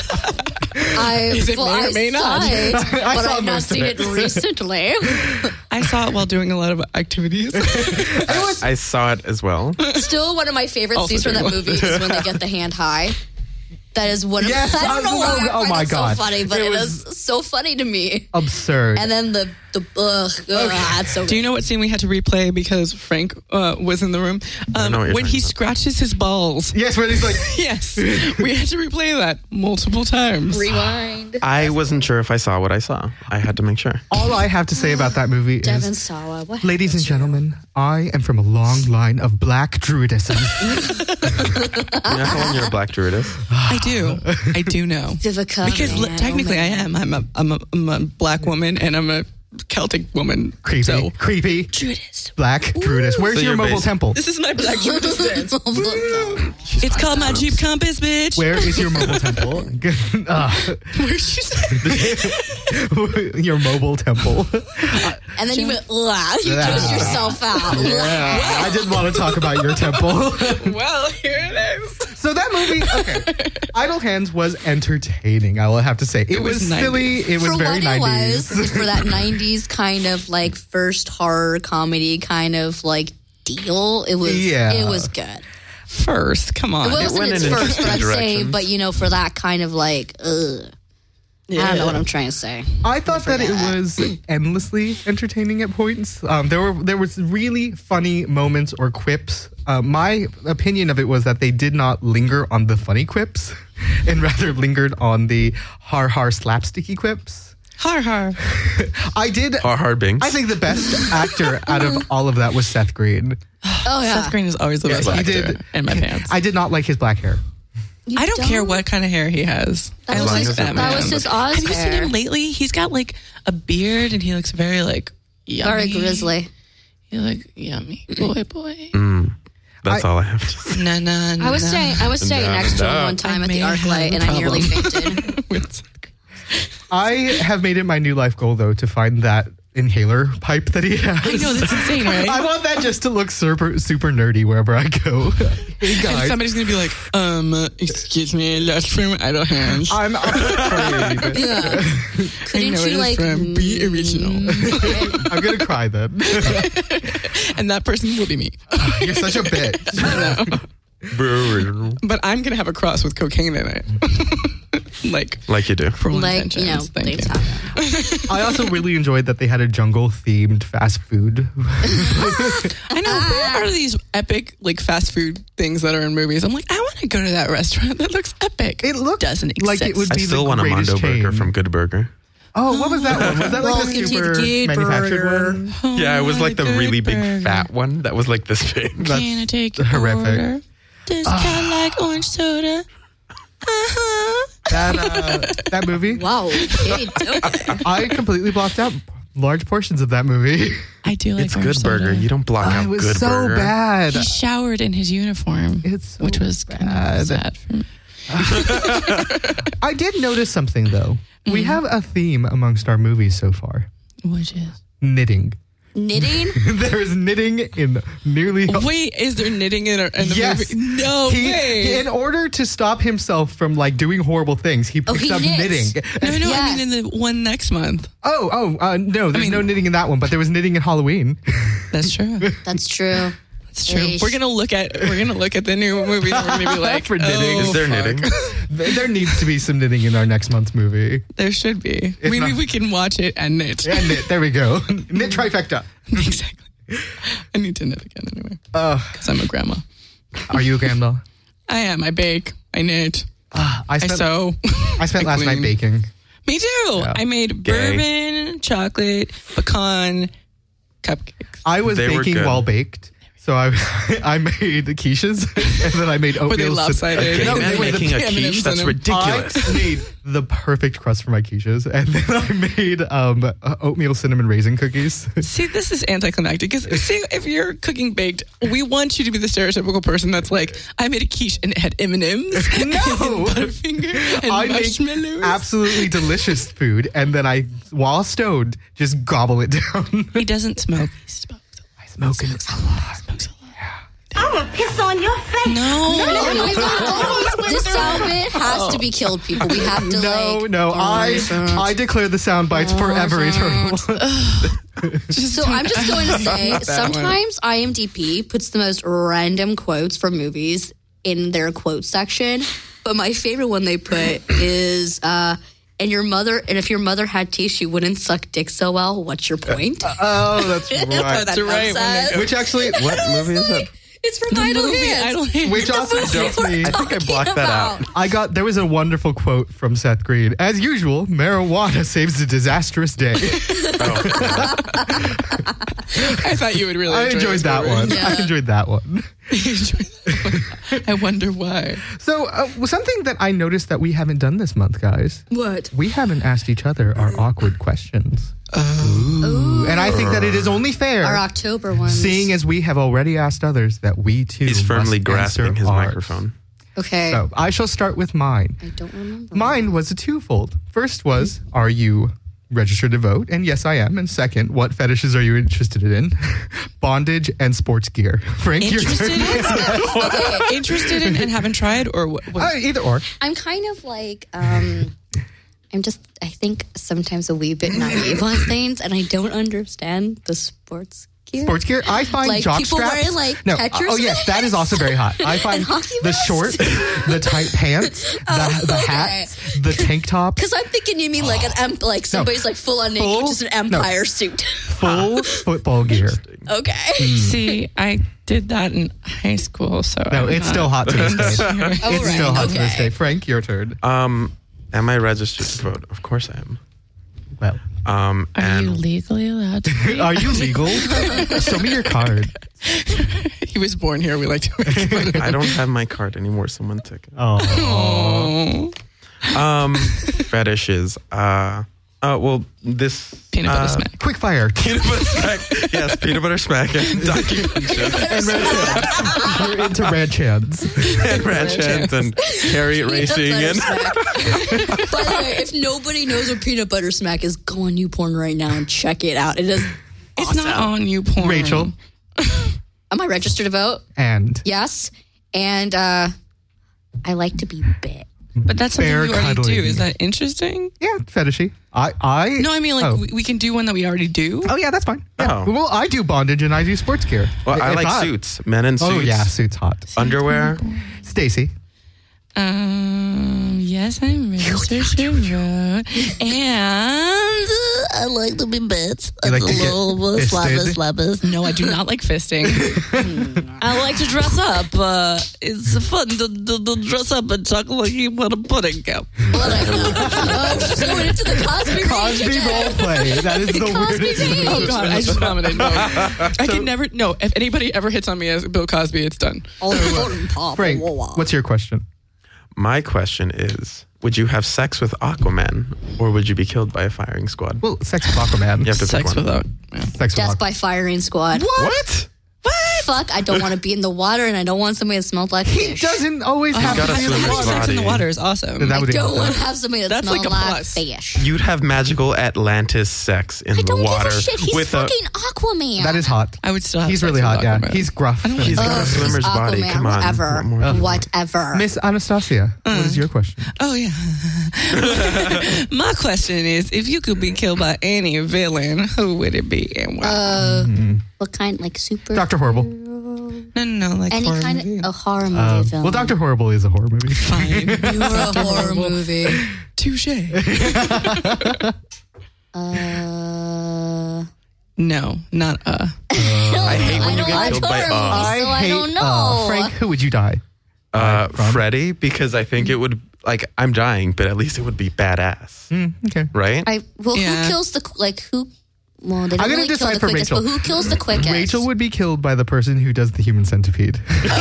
Speaker 5: I,
Speaker 4: Is it
Speaker 5: well,
Speaker 4: may or
Speaker 5: I
Speaker 4: may
Speaker 5: saw
Speaker 4: not?
Speaker 5: it,
Speaker 3: I
Speaker 5: but
Speaker 3: saw
Speaker 5: I've not
Speaker 3: most of
Speaker 5: seen
Speaker 3: it.
Speaker 5: it recently.
Speaker 4: I saw it while doing a lot of activities.
Speaker 2: I saw it as well.
Speaker 5: Still, one of my favorite
Speaker 4: Also
Speaker 5: scenes from that
Speaker 4: doing
Speaker 5: movie is when they get the hand high. That is one of
Speaker 3: Yes,
Speaker 5: I don't know why
Speaker 3: oh,
Speaker 5: I
Speaker 3: oh
Speaker 5: find
Speaker 3: my
Speaker 5: it
Speaker 3: God.
Speaker 5: so funny, but
Speaker 3: It
Speaker 5: it,
Speaker 3: was-
Speaker 5: was so funny to me.
Speaker 3: Absurd.
Speaker 5: And then the the ugh, ugh that's so.
Speaker 4: Do you know what scene we had to replay because Frank uh, was in the room?
Speaker 2: I know
Speaker 4: Um,
Speaker 2: what you're
Speaker 4: when he
Speaker 2: talking about.
Speaker 4: scratches his balls.
Speaker 3: yes, where he's like,
Speaker 4: Yes, we had to replay that multiple times.
Speaker 5: Rewind?
Speaker 2: I wasn't sure if I saw what I saw. I had to make sure.
Speaker 3: all I have to say about that movie
Speaker 5: Devin
Speaker 3: is,
Speaker 5: Sawa. What?
Speaker 3: ladies and gentlemen, I am from a long line of black druidesses.
Speaker 2: You know how when you're a black druidess?
Speaker 4: I do. I do know.
Speaker 5: Vivica
Speaker 4: Because li-
Speaker 5: Man,
Speaker 4: technically
Speaker 5: oh
Speaker 4: I
Speaker 5: my
Speaker 4: am. I'm a, I'm, a, I'm a black woman and I'm a Celtic woman.
Speaker 3: Creepy,
Speaker 4: So,
Speaker 3: creepy,
Speaker 5: Judas.
Speaker 3: black druidess. Where's
Speaker 2: So
Speaker 3: your
Speaker 2: you're
Speaker 3: mobile
Speaker 2: basi-
Speaker 3: temple?
Speaker 4: this is my black Judas dance.
Speaker 5: Oh,
Speaker 4: It's called my Jeep Compass, bitch.
Speaker 3: Where is your mobile temple? uh,
Speaker 4: Where'd you say?
Speaker 3: your mobile temple.
Speaker 5: and then you went, ugh, you
Speaker 3: Yeah.
Speaker 5: twist yourself out.
Speaker 3: Yeah, I didn't want to talk about your temple.
Speaker 4: Well, here it is.
Speaker 3: So that movie, okay, Idle Hands was entertaining. I will have to say it, was,
Speaker 4: was
Speaker 3: silly.
Speaker 4: nineties.
Speaker 3: It was
Speaker 5: For
Speaker 3: very
Speaker 5: what it
Speaker 3: nineties.
Speaker 5: was, for that nineties kind of like first horror comedy kind of like deal, it was
Speaker 3: Yeah.
Speaker 5: it was good.
Speaker 4: First, come on.
Speaker 5: It wasn't
Speaker 2: went
Speaker 5: its
Speaker 2: in
Speaker 5: first, but I'm
Speaker 2: interesting
Speaker 5: saying,
Speaker 2: directions.
Speaker 5: but you know, for that kind of like, ugh. I don't know what I'm trying to say.
Speaker 3: I thought that it
Speaker 5: that.
Speaker 3: was endlessly entertaining at points. Um, there were there was really funny moments or quips. Uh, my opinion of it was that they did not linger on the funny quips, and rather lingered on the har har slapsticky quips.
Speaker 4: Har har.
Speaker 3: I did.
Speaker 2: Har Har Binks.
Speaker 3: I think the best actor out of all of that was Seth Green.
Speaker 5: Oh yeah,
Speaker 4: Seth Green is always the best
Speaker 3: he
Speaker 4: actor
Speaker 3: did.
Speaker 4: in my pants.
Speaker 3: I did not like his black hair.
Speaker 5: You
Speaker 4: I don't, care what kind of hair he has.
Speaker 5: That
Speaker 4: I
Speaker 5: was
Speaker 4: like
Speaker 5: his-
Speaker 4: that
Speaker 5: that
Speaker 4: man.
Speaker 5: was his Oz
Speaker 4: Have you seen
Speaker 5: hair.
Speaker 4: him lately? He's got like a beard and he looks very like yummy.
Speaker 5: Very grizzly.
Speaker 4: He like yummy boy boy.
Speaker 2: Mm, that's
Speaker 3: I-
Speaker 2: all I have to say.
Speaker 4: Na na.
Speaker 5: I was
Speaker 4: na.
Speaker 5: staying. I was staying
Speaker 2: No,
Speaker 5: next to him
Speaker 2: no.
Speaker 5: one time
Speaker 4: I
Speaker 5: at the
Speaker 4: may
Speaker 5: arc
Speaker 4: have
Speaker 5: light,
Speaker 4: a
Speaker 5: and I nearly
Speaker 4: problem.
Speaker 5: fainted.
Speaker 4: With-
Speaker 3: I have made it my new life goal though to find that inhaler pipe that he has.
Speaker 4: I know, that's insane, right?
Speaker 3: I want that just to look super super nerdy wherever I go. Hey
Speaker 4: and
Speaker 3: guys,
Speaker 4: somebody's gonna be like, um, excuse me, that's from Idle Hands.
Speaker 3: I'm afraid.
Speaker 5: Yeah.
Speaker 4: I
Speaker 5: Couldn't
Speaker 4: know
Speaker 5: you
Speaker 4: it is
Speaker 5: like
Speaker 4: from Be Original.
Speaker 5: mm,
Speaker 3: I'm gonna cry then.
Speaker 4: And that person will be me.
Speaker 3: You're such a bitch.
Speaker 4: But I'm gonna have a cross with cocaine in it. like
Speaker 2: Like you do.
Speaker 4: cruel
Speaker 5: like you know,
Speaker 4: intentions. Thank
Speaker 5: things
Speaker 4: you.
Speaker 5: happen.
Speaker 3: I also really enjoyed that they had a jungle themed fast food.
Speaker 4: I know. What are these epic like fast food things that are in movies? I'm like, I want to go to that restaurant. That looks epic.
Speaker 3: It looked
Speaker 4: doesn't exist.
Speaker 3: like it would
Speaker 2: I
Speaker 3: be
Speaker 2: still
Speaker 3: the
Speaker 2: want a
Speaker 3: greatest
Speaker 2: Mondo
Speaker 3: chain.
Speaker 2: burger from Good Burger.
Speaker 3: Oh, what was that one? Was that like
Speaker 5: Welcome
Speaker 3: the
Speaker 5: to
Speaker 3: super
Speaker 5: the Good
Speaker 3: manufactured
Speaker 5: Burger.
Speaker 3: one?
Speaker 2: Yeah, it was like the
Speaker 4: Good
Speaker 2: really big
Speaker 4: burger.
Speaker 2: fat one that was like this big.
Speaker 3: That's
Speaker 4: Can I take your
Speaker 3: horrific.
Speaker 4: order? Does kind of like orange soda? Uh-huh.
Speaker 3: That uh, that movie.
Speaker 5: Wow. Okay, okay.
Speaker 3: I completely blocked out large portions of that movie.
Speaker 4: I do like
Speaker 2: It's
Speaker 4: orange
Speaker 2: Good
Speaker 4: soda.
Speaker 2: Burger. You don't block
Speaker 3: Oh,
Speaker 2: out
Speaker 3: it was
Speaker 2: Good
Speaker 3: so
Speaker 2: Burger.
Speaker 3: bad.
Speaker 4: He showered in his uniform,
Speaker 3: It's so
Speaker 4: which was kind
Speaker 3: bad.
Speaker 4: of sad for me.
Speaker 3: I did notice something though.
Speaker 4: Mm-hmm.
Speaker 3: We have a theme amongst our movies so far:
Speaker 4: Which is
Speaker 3: knitting.
Speaker 5: Knitting?
Speaker 3: There is knitting in nearly.
Speaker 4: wait, is there knitting in, a, in the
Speaker 3: Yes.
Speaker 4: movie? No
Speaker 3: He,
Speaker 4: way.
Speaker 3: in order to stop himself from like doing horrible things, he
Speaker 5: Oh,
Speaker 3: picks
Speaker 5: he
Speaker 3: up
Speaker 5: knits.
Speaker 3: knitting.
Speaker 4: no, no,
Speaker 5: Yeah.
Speaker 4: I mean in the one next month.
Speaker 3: Oh, oh, uh, no, there's
Speaker 4: mean-
Speaker 3: no knitting in that one, but there was knitting in Halloween.
Speaker 4: That's true.
Speaker 5: That's true.
Speaker 4: That's true.
Speaker 5: Eesh.
Speaker 4: We're gonna look at we're gonna look at the new movie and we're gonna be like,
Speaker 3: For knitting.
Speaker 4: oh,
Speaker 2: Is there
Speaker 4: fuck.
Speaker 2: knitting?
Speaker 3: There needs to be some knitting in our next month's movie.
Speaker 4: There should be.
Speaker 3: If
Speaker 4: Maybe
Speaker 3: not-
Speaker 4: we can watch it and knit.
Speaker 3: And knit, there we go. Knit trifecta.
Speaker 4: Exactly. I need to knit again anyway
Speaker 3: Uh,
Speaker 4: because I'm a grandma.
Speaker 3: are you a grandma?
Speaker 4: I am. I bake. I knit.
Speaker 3: I
Speaker 4: I
Speaker 3: spent,
Speaker 4: sew.
Speaker 3: I spent
Speaker 4: I
Speaker 3: last night
Speaker 4: clean.
Speaker 3: baking.
Speaker 4: Me too. I made
Speaker 2: Gay.
Speaker 4: bourbon, chocolate, pecan, cupcakes.
Speaker 3: I was
Speaker 2: They were
Speaker 3: baking
Speaker 2: good.
Speaker 3: while baked. So I I made quiches and then I made oatmeal.
Speaker 4: Were they lopsided?
Speaker 2: Okay,
Speaker 3: No,
Speaker 2: man,
Speaker 3: they were the
Speaker 2: making a
Speaker 4: M and M's
Speaker 2: quiche? That's
Speaker 4: in them.
Speaker 2: ridiculous.
Speaker 3: I made the perfect crust for my quiches, and then I made um, uh, oatmeal cinnamon raisin cookies.
Speaker 4: See, this is anticlimactic because see, if you're cooking baked, we want you to be the stereotypical person that's like, I made a quiche and it had M and M's,
Speaker 3: No.
Speaker 4: and Butterfinger, and
Speaker 3: I make
Speaker 4: marshmallows.
Speaker 3: absolutely delicious food, and then I, while stoned, just gobble it down.
Speaker 4: He doesn't smoke. He smokes.
Speaker 3: I smoke it.
Speaker 4: Smokes a lot.
Speaker 5: Oh
Speaker 8: will piss on your face.
Speaker 4: No.
Speaker 5: Oh my god! This sound bit has to be killed, people. We have to
Speaker 3: No,
Speaker 5: like.
Speaker 3: no, I I declare the sound bites forever eternal.
Speaker 5: So I'm just going to say,
Speaker 4: That one.
Speaker 5: sometimes IMDb puts the most random quotes from movies in their quote section, but my favorite one they put is, uh, "And your mother, and if your mother had teeth, she wouldn't suck dick so well. What's your point?"
Speaker 3: Oh, that's right.
Speaker 5: That's
Speaker 4: right, when they
Speaker 3: Which actually,
Speaker 2: What movie is it?
Speaker 5: It's from Idle
Speaker 4: movie
Speaker 5: Hands.
Speaker 4: Idle Hands.
Speaker 3: which also
Speaker 2: I think I blocked that out.
Speaker 3: I got there was a wonderful quote from Seth Green. As usual, marijuana saves a disastrous day.
Speaker 4: I thought you would really
Speaker 3: I
Speaker 4: enjoy
Speaker 3: enjoyed
Speaker 4: this
Speaker 3: that
Speaker 4: movie.
Speaker 3: one.
Speaker 5: Yeah.
Speaker 3: I enjoyed that one.
Speaker 4: You enjoyed that one. I wonder why.
Speaker 3: So, uh, something that I noticed that we haven't done this month, guys.
Speaker 5: What?
Speaker 3: We haven't asked each other our awkward questions. Ooh. And I think that it is only fair,
Speaker 5: Our October ones.
Speaker 3: seeing as we have already asked others, that we too
Speaker 2: He's firmly
Speaker 3: must
Speaker 2: grasping
Speaker 3: answer
Speaker 2: his
Speaker 3: ours.
Speaker 2: microphone.
Speaker 5: Okay.
Speaker 3: So I shall start with mine.
Speaker 5: I don't remember.
Speaker 3: Mine was a twofold. First was, are you registered to vote? And yes, I am. And second, what fetishes are you interested in? Bondage and sports gear. Frank, your
Speaker 4: Interested
Speaker 3: turn.
Speaker 4: in? Okay. Interested in and haven't tried, or what? what-
Speaker 3: Uh, either or.
Speaker 5: I'm kind of like, um, I'm just, I think sometimes a wee bit naive on things, and I don't understand the sports gear.
Speaker 3: Sports gear. I find
Speaker 5: Like,
Speaker 3: jock
Speaker 5: people
Speaker 3: straps.
Speaker 5: wearing, like,
Speaker 3: no.
Speaker 5: Tetris
Speaker 3: Oh yes, that is also very hot. I find
Speaker 5: And hockey
Speaker 3: the
Speaker 5: vests?
Speaker 3: shorts, the tight pants, the, the
Speaker 5: okay.
Speaker 3: hats, the tank tops,
Speaker 5: Because I'm thinking you mean like an em- like somebody's like full on naked,
Speaker 3: Full-
Speaker 5: which is an empire suit.
Speaker 3: full football gear.
Speaker 5: Okay.
Speaker 4: See, I did that in high school, so
Speaker 3: No,
Speaker 4: I'm
Speaker 3: it's
Speaker 4: not-
Speaker 3: still hot to this day.
Speaker 5: Oh,
Speaker 3: It's
Speaker 5: right,
Speaker 3: still hot to this
Speaker 5: okay.
Speaker 3: day. Frank, your turn.
Speaker 2: Um, am I registered to vote? Of course I am.
Speaker 3: Well,
Speaker 2: Um,
Speaker 4: Are
Speaker 2: and
Speaker 4: you legally allowed to? Be?
Speaker 3: are you legal? Show me your card.
Speaker 4: He was born here. We like to make fun of him.
Speaker 2: I don't have my card anymore. Someone took it.
Speaker 3: Oh,
Speaker 4: Oh.
Speaker 2: Um, fetishes. Uh, uh, well, this
Speaker 4: Peanut butter
Speaker 2: uh,
Speaker 4: smack.
Speaker 3: quick fire.
Speaker 2: Peanut butter smack. Yes, peanut butter smack and donkey punches
Speaker 3: And ranch hands. You're into ranch hands.
Speaker 2: and ranch hands and chariot racing
Speaker 5: Peanut
Speaker 2: and
Speaker 5: butter smack. By the way, if nobody knows what peanut butter smack is, go on YouPorn right now and check it out. It is.
Speaker 4: It's not on you, porn.
Speaker 3: Rachel
Speaker 5: Am I registered to vote?
Speaker 3: and
Speaker 5: Yes. And uh, I like to be bit.
Speaker 4: But that's something
Speaker 3: Bear
Speaker 4: you already
Speaker 3: cuddling.
Speaker 4: do. Is that interesting?
Speaker 3: yeah, fetishy. I, I.
Speaker 4: No, I mean like
Speaker 3: Oh.
Speaker 4: we, we can do one that we already do.
Speaker 3: Oh yeah, that's fine. Yeah.
Speaker 2: Oh.
Speaker 3: Well, I do bondage and I do sports gear.
Speaker 2: well, I
Speaker 3: If
Speaker 2: like
Speaker 3: not-
Speaker 2: suits. Men in suits.
Speaker 3: Oh yeah, suits hot.
Speaker 2: Underwear.
Speaker 3: Stacy.
Speaker 4: Um, yes, I'm registered to vote, and I like to be bit.
Speaker 3: You like to get fisted?
Speaker 4: slappers. No, I do not like fisting. I like to dress up. Uh, it's fun to, to, to dress up and talk like you want a pudding cup.
Speaker 5: Oh, she's going into the Cosby
Speaker 3: Cosby
Speaker 5: range again.
Speaker 3: role play. That is the
Speaker 5: Cosby
Speaker 3: weirdest.
Speaker 5: range.
Speaker 4: Oh God, I just vomited. No, I can never. No, if anybody ever hits on me as Bill Cosby, it's done.
Speaker 5: Oh,
Speaker 3: Frank, what's your question?
Speaker 2: My question is: would you have sex with Aquaman, or would you be killed by a firing squad?
Speaker 3: Well, sex with Aquaman.
Speaker 2: You have to
Speaker 4: Sex
Speaker 2: pick one.
Speaker 4: without.
Speaker 3: Sex with
Speaker 5: Death
Speaker 3: Aquaman.
Speaker 5: by firing squad.
Speaker 2: What?
Speaker 5: Fuck, I don't want to be in the water and I don't want somebody that smells like
Speaker 3: He
Speaker 5: fish.
Speaker 3: doesn't always have
Speaker 2: got
Speaker 3: to
Speaker 2: a
Speaker 3: be in the
Speaker 2: swimmer's
Speaker 3: water.
Speaker 4: Sex in the
Speaker 2: body.
Speaker 4: water is awesome.
Speaker 3: That
Speaker 5: I
Speaker 3: would be
Speaker 5: don't
Speaker 3: awesome.
Speaker 5: want to have somebody that
Speaker 4: That's
Speaker 5: smells
Speaker 4: like a
Speaker 5: like
Speaker 4: plus.
Speaker 5: fish.
Speaker 2: You'd have magical Atlantis sex in
Speaker 5: I
Speaker 2: the
Speaker 5: don't
Speaker 2: water
Speaker 5: give a shit. He's
Speaker 2: with
Speaker 5: fucking Aquaman.
Speaker 3: That is hot.
Speaker 4: I would still have
Speaker 3: He's
Speaker 4: sex
Speaker 3: really
Speaker 4: with
Speaker 3: hot, yeah.
Speaker 4: Aquaman.
Speaker 3: He's gruff.
Speaker 2: a. He's got a
Speaker 5: Ugh,
Speaker 2: swimmer's
Speaker 5: he's
Speaker 2: body.
Speaker 5: Aquaman,
Speaker 2: Come on.
Speaker 5: Whatever.
Speaker 2: What more?
Speaker 5: Whatever.
Speaker 3: Miss Anastasia, what is your question?
Speaker 4: Oh yeah. My question is, if you could be killed by any villain, who would it be and why?
Speaker 5: Uh, what kind? Like super?
Speaker 3: Doctor Horrible.
Speaker 4: no, no, no, like
Speaker 5: Any
Speaker 4: horror
Speaker 5: kind
Speaker 4: movie.
Speaker 5: of a horror movie
Speaker 3: Um,
Speaker 5: film.
Speaker 3: well, Doctor Horrible is a horror movie.
Speaker 4: Fine.
Speaker 5: You're a horror movie.
Speaker 4: Touche.
Speaker 5: Uh,
Speaker 4: No, not uh.
Speaker 2: I hate when
Speaker 5: I
Speaker 2: you
Speaker 5: don't
Speaker 2: get
Speaker 5: like
Speaker 2: killed by
Speaker 5: horror
Speaker 2: uh.
Speaker 5: movies, so I
Speaker 3: hate
Speaker 5: don't know.
Speaker 3: uh, Frank. Who would you die?
Speaker 2: Uh,
Speaker 3: From?
Speaker 2: Freddy, because I think it would, like, I'm dying, but at least it would be badass,
Speaker 3: Mm, okay.
Speaker 2: right?
Speaker 5: I well,
Speaker 4: Yeah.
Speaker 5: who kills the like who? Well, they don't
Speaker 3: I'm gonna
Speaker 5: really kill
Speaker 3: decide
Speaker 5: the
Speaker 3: for
Speaker 5: quickest,
Speaker 3: Rachel.
Speaker 5: but who kills the quickest?
Speaker 3: Rachel would be killed by the person who does the human centipede.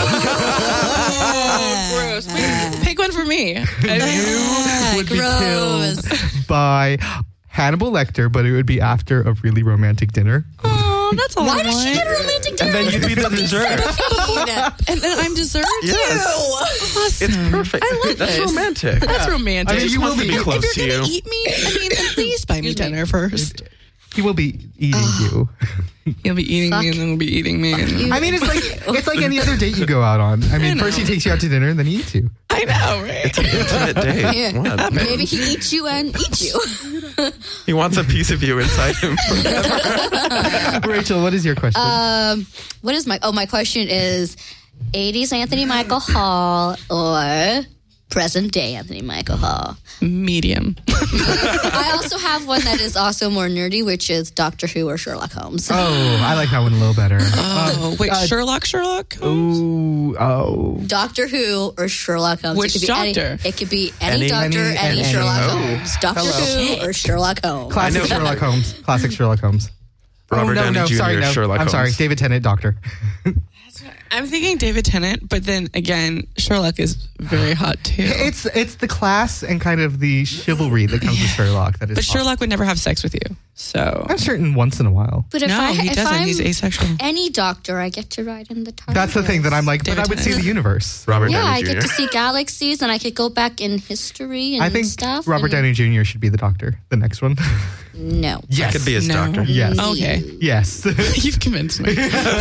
Speaker 4: Gross. Pick one for me.
Speaker 5: Ah,
Speaker 3: would be
Speaker 5: gross.
Speaker 3: killed by Hannibal Lecter, but it would be after a really romantic dinner.
Speaker 4: Oh, that's all
Speaker 5: Why
Speaker 4: I
Speaker 5: does she
Speaker 4: want.
Speaker 5: get a romantic dinner?
Speaker 2: And then you'd be the dessert.
Speaker 4: And then I'm dessert.
Speaker 2: Yes.
Speaker 4: Awesome.
Speaker 2: It's perfect.
Speaker 4: I love
Speaker 2: That's
Speaker 4: this.
Speaker 2: romantic.
Speaker 4: That's romantic.
Speaker 3: I mean, you
Speaker 2: wants
Speaker 3: will
Speaker 2: to
Speaker 3: be
Speaker 2: be close
Speaker 4: if
Speaker 2: to
Speaker 4: you're
Speaker 2: you.
Speaker 4: gonna eat me, I mean, at least buy me dinner first.
Speaker 3: He will be eating you.
Speaker 4: He'll be eating
Speaker 5: Fuck.
Speaker 4: me and then we'll be eating me. And then
Speaker 3: I mean, it's like it's like any other date you go out on. I mean,
Speaker 4: I
Speaker 3: first he
Speaker 4: know.
Speaker 3: takes you out to dinner, and then he eats you.
Speaker 4: I know, right?
Speaker 2: It's an intimate date.
Speaker 5: Yeah.
Speaker 2: What?
Speaker 5: Maybe he eats you and eats you.
Speaker 2: He wants a piece of you inside him.
Speaker 3: Rachel, what is your question?
Speaker 5: Um, what is my? Oh, my question is: eighties Anthony Michael Hall or present day Anthony Michael Hall?
Speaker 4: Medium.
Speaker 5: I also have one that is also more nerdy, which is Doctor Who or Sherlock Holmes.
Speaker 3: oh, I like that one a little better.
Speaker 4: Oh, wait,
Speaker 3: uh,
Speaker 4: Sherlock, Sherlock?
Speaker 3: Ooh, oh.
Speaker 5: Doctor Who or Sherlock Holmes.
Speaker 4: Which
Speaker 5: it could be
Speaker 4: doctor?
Speaker 5: Any, it could be any,
Speaker 2: Any-
Speaker 5: doctor,
Speaker 3: any-
Speaker 5: any,
Speaker 3: any-
Speaker 5: Sherlock
Speaker 3: oh.
Speaker 5: Holmes. Doctor
Speaker 3: Hello.
Speaker 5: Who or Sherlock Holmes.
Speaker 3: Classic
Speaker 2: I know.
Speaker 3: Sherlock Holmes. Classic Sherlock Holmes.
Speaker 2: Robert
Speaker 3: oh, no,
Speaker 2: Downey
Speaker 3: no,
Speaker 2: Junior
Speaker 3: sorry, no.
Speaker 2: Sherlock
Speaker 3: I'm sorry,
Speaker 2: Holmes.
Speaker 3: David Tennant, Doctor.
Speaker 4: I'm thinking David Tennant, but then again, Sherlock is very hot too.
Speaker 3: It's it's the class and kind of the chivalry that comes with Sherlock. That is,
Speaker 4: But
Speaker 3: awesome.
Speaker 4: Sherlock would never have sex with you. So
Speaker 3: I'm certain once in a while.
Speaker 5: But if
Speaker 4: no,
Speaker 5: I,
Speaker 4: he
Speaker 5: if
Speaker 4: doesn't.
Speaker 5: I'm
Speaker 4: He's asexual.
Speaker 5: any doctor, I get to ride in the TARDIS.
Speaker 3: That's the thing that I'm like. But
Speaker 4: David
Speaker 3: I would see
Speaker 4: Tennant.
Speaker 3: the universe.
Speaker 2: Robert
Speaker 5: Yeah,
Speaker 2: Downey
Speaker 5: I
Speaker 2: Junior
Speaker 5: get to see galaxies, and I could go back in history and
Speaker 3: I think
Speaker 5: stuff.
Speaker 3: Robert
Speaker 5: and-
Speaker 3: Downey Junior should be the Doctor. The next one.
Speaker 5: No.
Speaker 3: Yes.
Speaker 2: Could be his
Speaker 4: No.
Speaker 2: doctor.
Speaker 3: Yes.
Speaker 4: Okay.
Speaker 3: Yes.
Speaker 4: You've convinced me.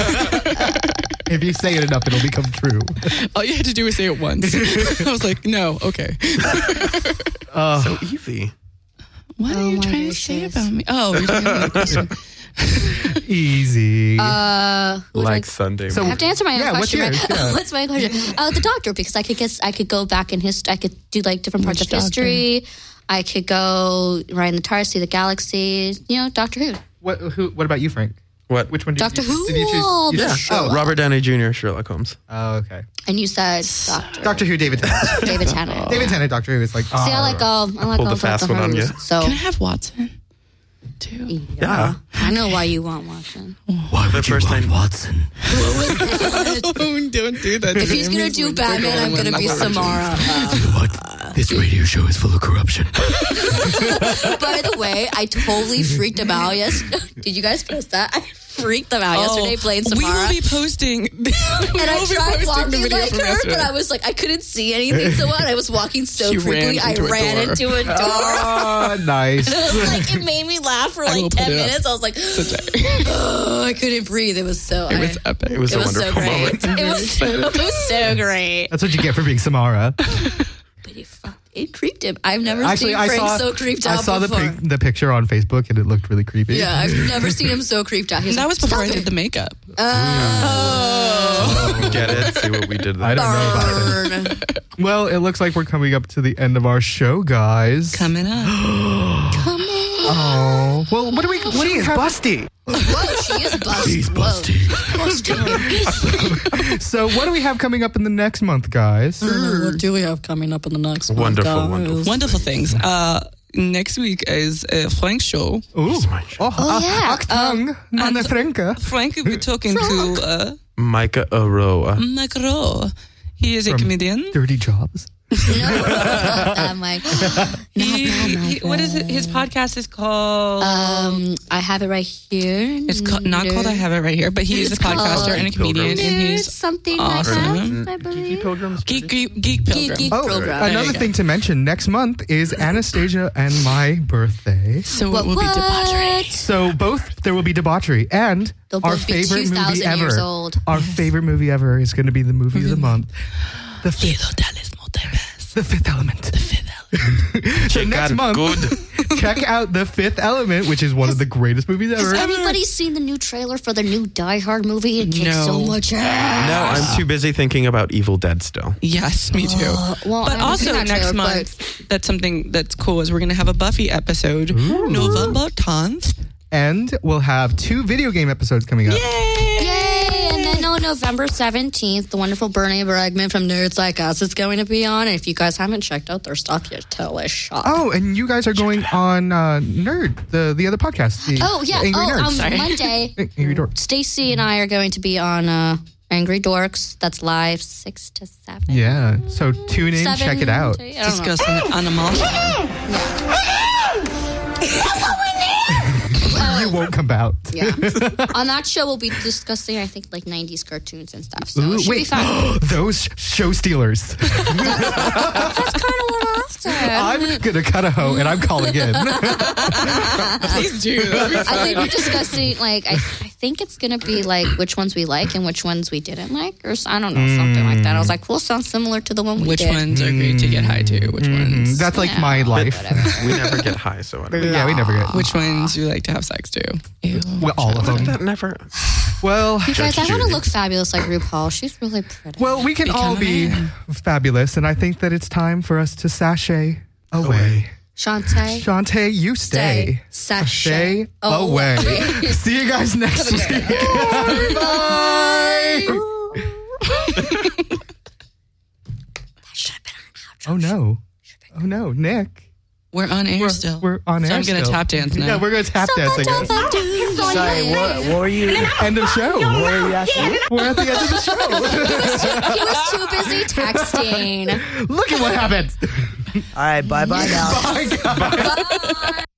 Speaker 3: If you say it enough, it'll become true.
Speaker 4: All you had to do was say it once. I was like, no, okay.
Speaker 2: So easy.
Speaker 4: What
Speaker 5: Oh
Speaker 4: are you
Speaker 5: my
Speaker 4: trying to say
Speaker 5: gracious.
Speaker 4: about me? Oh, you're talking about my question.
Speaker 3: Easy.
Speaker 5: Uh, who would
Speaker 2: Like
Speaker 5: I-
Speaker 2: Sunday.
Speaker 3: So-
Speaker 5: I have to answer my own
Speaker 3: Yeah, what's
Speaker 5: question.
Speaker 3: yours?
Speaker 5: right?
Speaker 3: Yeah.
Speaker 5: What's my question? Uh, the doctor, because I could guess I could go back in history. I could do like different parts
Speaker 4: Which
Speaker 5: of history. I could go right in the TARDIS, see the galaxies. You know, Doctor Who.
Speaker 3: what? Who? What about you, Frank?
Speaker 2: What?
Speaker 3: Which one did
Speaker 5: Doctor
Speaker 3: you
Speaker 5: Who
Speaker 3: Did you choose?
Speaker 5: or
Speaker 3: you
Speaker 5: the
Speaker 3: choose-
Speaker 5: Sherlock?
Speaker 2: Robert Downey Junior Sherlock Holmes.
Speaker 3: Oh, okay.
Speaker 5: And you said Doctor
Speaker 3: Doctor Who, David Tennant.
Speaker 5: David Tennant.
Speaker 3: David Tennant, Doctor Who is like.
Speaker 5: See, I like all. I like
Speaker 2: pulled
Speaker 5: all
Speaker 2: the fast
Speaker 5: Doctor
Speaker 2: one on
Speaker 5: Who's.
Speaker 2: you.
Speaker 5: So
Speaker 4: Can I have Watson? Too.
Speaker 2: Yeah.
Speaker 5: I know why you want Watson.
Speaker 2: Why the first time
Speaker 8: Watson?
Speaker 4: Don't, don't do that.
Speaker 5: If he's gonna do Batman, I'm gonna be Samara. Uh,
Speaker 8: What? This radio show is full of corruption.
Speaker 5: by the way, I totally freaked him out. Yes, did you guys post that? I freaked them out yesterday playing
Speaker 4: We
Speaker 5: Samara.
Speaker 4: will be posting.
Speaker 5: and I tried walking like
Speaker 4: from
Speaker 5: her,
Speaker 4: yesterday.
Speaker 5: but I was like, I couldn't see anything. So when I was walking so
Speaker 4: She
Speaker 5: quickly,
Speaker 4: ran
Speaker 5: I
Speaker 4: into a
Speaker 5: ran
Speaker 4: door.
Speaker 5: into a door.
Speaker 3: Oh, nice.
Speaker 5: It was like it made me laugh for
Speaker 4: I will
Speaker 5: like
Speaker 4: put
Speaker 5: ten
Speaker 4: it up
Speaker 5: minutes. I was like,
Speaker 4: today.
Speaker 5: oh, I couldn't breathe. It was so.
Speaker 4: It
Speaker 5: I-
Speaker 4: was epic.
Speaker 2: It was
Speaker 5: it
Speaker 2: a
Speaker 5: was so
Speaker 2: wonderful
Speaker 5: great.
Speaker 2: moment.
Speaker 5: It was, it was so great.
Speaker 3: That's what you get for being Samara.
Speaker 5: But it, fuck- it creeped him. I've never
Speaker 3: Actually,
Speaker 5: seen
Speaker 3: I
Speaker 5: Frank
Speaker 3: saw
Speaker 5: so creeped
Speaker 3: I
Speaker 5: out
Speaker 3: saw the
Speaker 5: before.
Speaker 3: pic- the picture on Facebook and it looked really creepy.
Speaker 5: Yeah, I've never seen him so creeped out. He's
Speaker 4: That
Speaker 5: like,
Speaker 4: was before I
Speaker 5: "Stop
Speaker 4: did
Speaker 5: it."
Speaker 4: the makeup.
Speaker 2: We get it. See what we did there.
Speaker 3: I don't know about it.
Speaker 5: Burn.
Speaker 3: Well, it looks like we're coming up to the end of our show, guys.
Speaker 4: Coming up.
Speaker 5: Come in.
Speaker 3: Oh, well, what do we? What do
Speaker 2: She
Speaker 3: we
Speaker 2: is
Speaker 3: have?
Speaker 2: busty.
Speaker 5: Whoa, she is busted.
Speaker 8: He's busty.
Speaker 3: So, what do we have coming up in the next month, guys?
Speaker 5: What do we have coming up in the next month,
Speaker 2: Wonderful,
Speaker 5: guys?
Speaker 2: wonderful.
Speaker 4: Wonderful things. Uh, next week is uh, Frank's show.
Speaker 3: Ooh.
Speaker 2: my show.
Speaker 3: Oh,
Speaker 5: Oh,
Speaker 3: uh,
Speaker 5: yeah.
Speaker 3: Achtung, Anne
Speaker 4: and-
Speaker 3: Franke.
Speaker 4: Frank will be talking to uh,
Speaker 2: Micah Aroa.
Speaker 4: Mike Rowe. He is a
Speaker 3: From
Speaker 4: comedian.
Speaker 3: Dirty Jobs.
Speaker 5: No, I'm like, not
Speaker 4: He,
Speaker 5: bad, not
Speaker 4: he, what is it?
Speaker 5: bad.
Speaker 4: His podcast is called.
Speaker 5: Um, I have it right here.
Speaker 4: it's ca- not called I Have It Right Here, but he is a
Speaker 5: It's called
Speaker 4: podcaster and a comedian, and
Speaker 5: There's
Speaker 4: he's
Speaker 5: something
Speaker 4: awesome.
Speaker 5: like that, I believe.
Speaker 2: Pilgrims.
Speaker 4: Geek, geek, geek Pilgrim.
Speaker 5: Geek
Speaker 3: Oh,
Speaker 5: program.
Speaker 4: There
Speaker 3: another
Speaker 4: you go.
Speaker 3: thing to mention next month is Anastasia and my birthday.
Speaker 4: So
Speaker 5: What,
Speaker 4: it will be
Speaker 5: what?
Speaker 4: debauchery.
Speaker 3: So both there will be debauchery and
Speaker 5: They'll
Speaker 3: our
Speaker 5: both be
Speaker 3: favorite movie
Speaker 5: two thousand
Speaker 3: ever.
Speaker 5: years old.
Speaker 3: Our favorite movie ever is going to be the movie of the month, the fifth,
Speaker 4: Dallas Multiverse.
Speaker 3: the Fifth Element.
Speaker 4: The fifth element.
Speaker 3: So next
Speaker 2: God,
Speaker 3: month,
Speaker 2: good.
Speaker 3: check out the Fifth Element, which is one of the greatest movies
Speaker 5: Has
Speaker 3: ever.
Speaker 5: anybody seen the new trailer for the new Die Hard movie? It kicks
Speaker 4: No.
Speaker 5: so much ass.
Speaker 2: No, I'm too busy thinking about Evil Dead still.
Speaker 4: Yes, me too.
Speaker 5: Uh, well, I
Speaker 4: but
Speaker 5: haven't
Speaker 4: also
Speaker 5: seen that
Speaker 4: next
Speaker 5: trailer,
Speaker 4: month, that's something that's cool is we're going to have a Buffy episode November tenth.
Speaker 3: And we'll have two video game episodes coming up.
Speaker 5: Yay! And then on November seventeenth, the wonderful Bernie Bregman from Nerds Like Us is going to be on. And if you guys haven't checked out their stuff yet, tell us shop.
Speaker 3: Oh, and you guys are going on uh, Nerd, the the other podcast. The
Speaker 5: Oh, yeah.
Speaker 3: Angry
Speaker 5: Oh,
Speaker 3: Nerds.
Speaker 5: um,
Speaker 4: Sorry.
Speaker 5: Monday,
Speaker 3: Angry Dorks.
Speaker 5: Stacy and I are going to be on uh, Angry Dorks. That's live six to seven.
Speaker 3: Yeah. So tune in,
Speaker 5: Seven
Speaker 3: check it out.
Speaker 5: to- I don't know.
Speaker 4: Discussing animals.
Speaker 3: You won't come out.
Speaker 5: Yeah. On that show, we'll be discussing, I think, like nineties cartoons and stuff. So
Speaker 3: Ooh,
Speaker 5: it should be
Speaker 3: wait,
Speaker 5: fun.
Speaker 3: those show stealers.
Speaker 5: That's kind of what I
Speaker 3: I'm gonna cut a hoe and I'm calling in.
Speaker 4: Please do.
Speaker 5: I think we're discussing like I, I think it's gonna be like which ones we like and which ones we didn't like, or I don't know, something like that. I was like, cool, sounds similar to the one we
Speaker 4: Which
Speaker 5: did.
Speaker 4: ones are great to get high to? Which ones?
Speaker 3: That's like
Speaker 5: Yeah,
Speaker 3: my life.
Speaker 5: whatever.
Speaker 2: We never get high, so I don't
Speaker 3: Yeah, we never get.
Speaker 4: Which ones do you like to have sex to? Ew.
Speaker 3: Well, all of them.
Speaker 2: That never.
Speaker 3: Well,
Speaker 5: You guys, I
Speaker 2: Judge
Speaker 5: want to
Speaker 2: Judy.
Speaker 5: look fabulous like RuPaul. She's really pretty.
Speaker 3: well, we can
Speaker 4: Become
Speaker 3: all
Speaker 4: a
Speaker 3: be
Speaker 4: man.
Speaker 3: fabulous, and I think that it's time for us to sashay away.
Speaker 2: Away.
Speaker 5: Shantae.
Speaker 3: Shantae, you stay.
Speaker 5: Stay.
Speaker 3: Sashay
Speaker 5: Sashay away.
Speaker 3: away. See you guys next week. Bye.
Speaker 5: That should have been our outro.
Speaker 3: Oh no. Oh no, Nick.
Speaker 4: We're on air
Speaker 3: We're,
Speaker 4: still.
Speaker 3: we're on
Speaker 4: so
Speaker 3: air.
Speaker 4: I'm gonna
Speaker 3: still.
Speaker 4: tap dance now.
Speaker 3: Yeah, we're gonna tap dance, I guess.
Speaker 9: Sorry, what, what were you?
Speaker 3: End of show.
Speaker 9: What were you asking?
Speaker 3: We're at the end of the show.
Speaker 5: He was too busy texting.
Speaker 3: Look at what happened.
Speaker 9: All right, bye bye now.
Speaker 3: Bye, guys.
Speaker 5: Bye.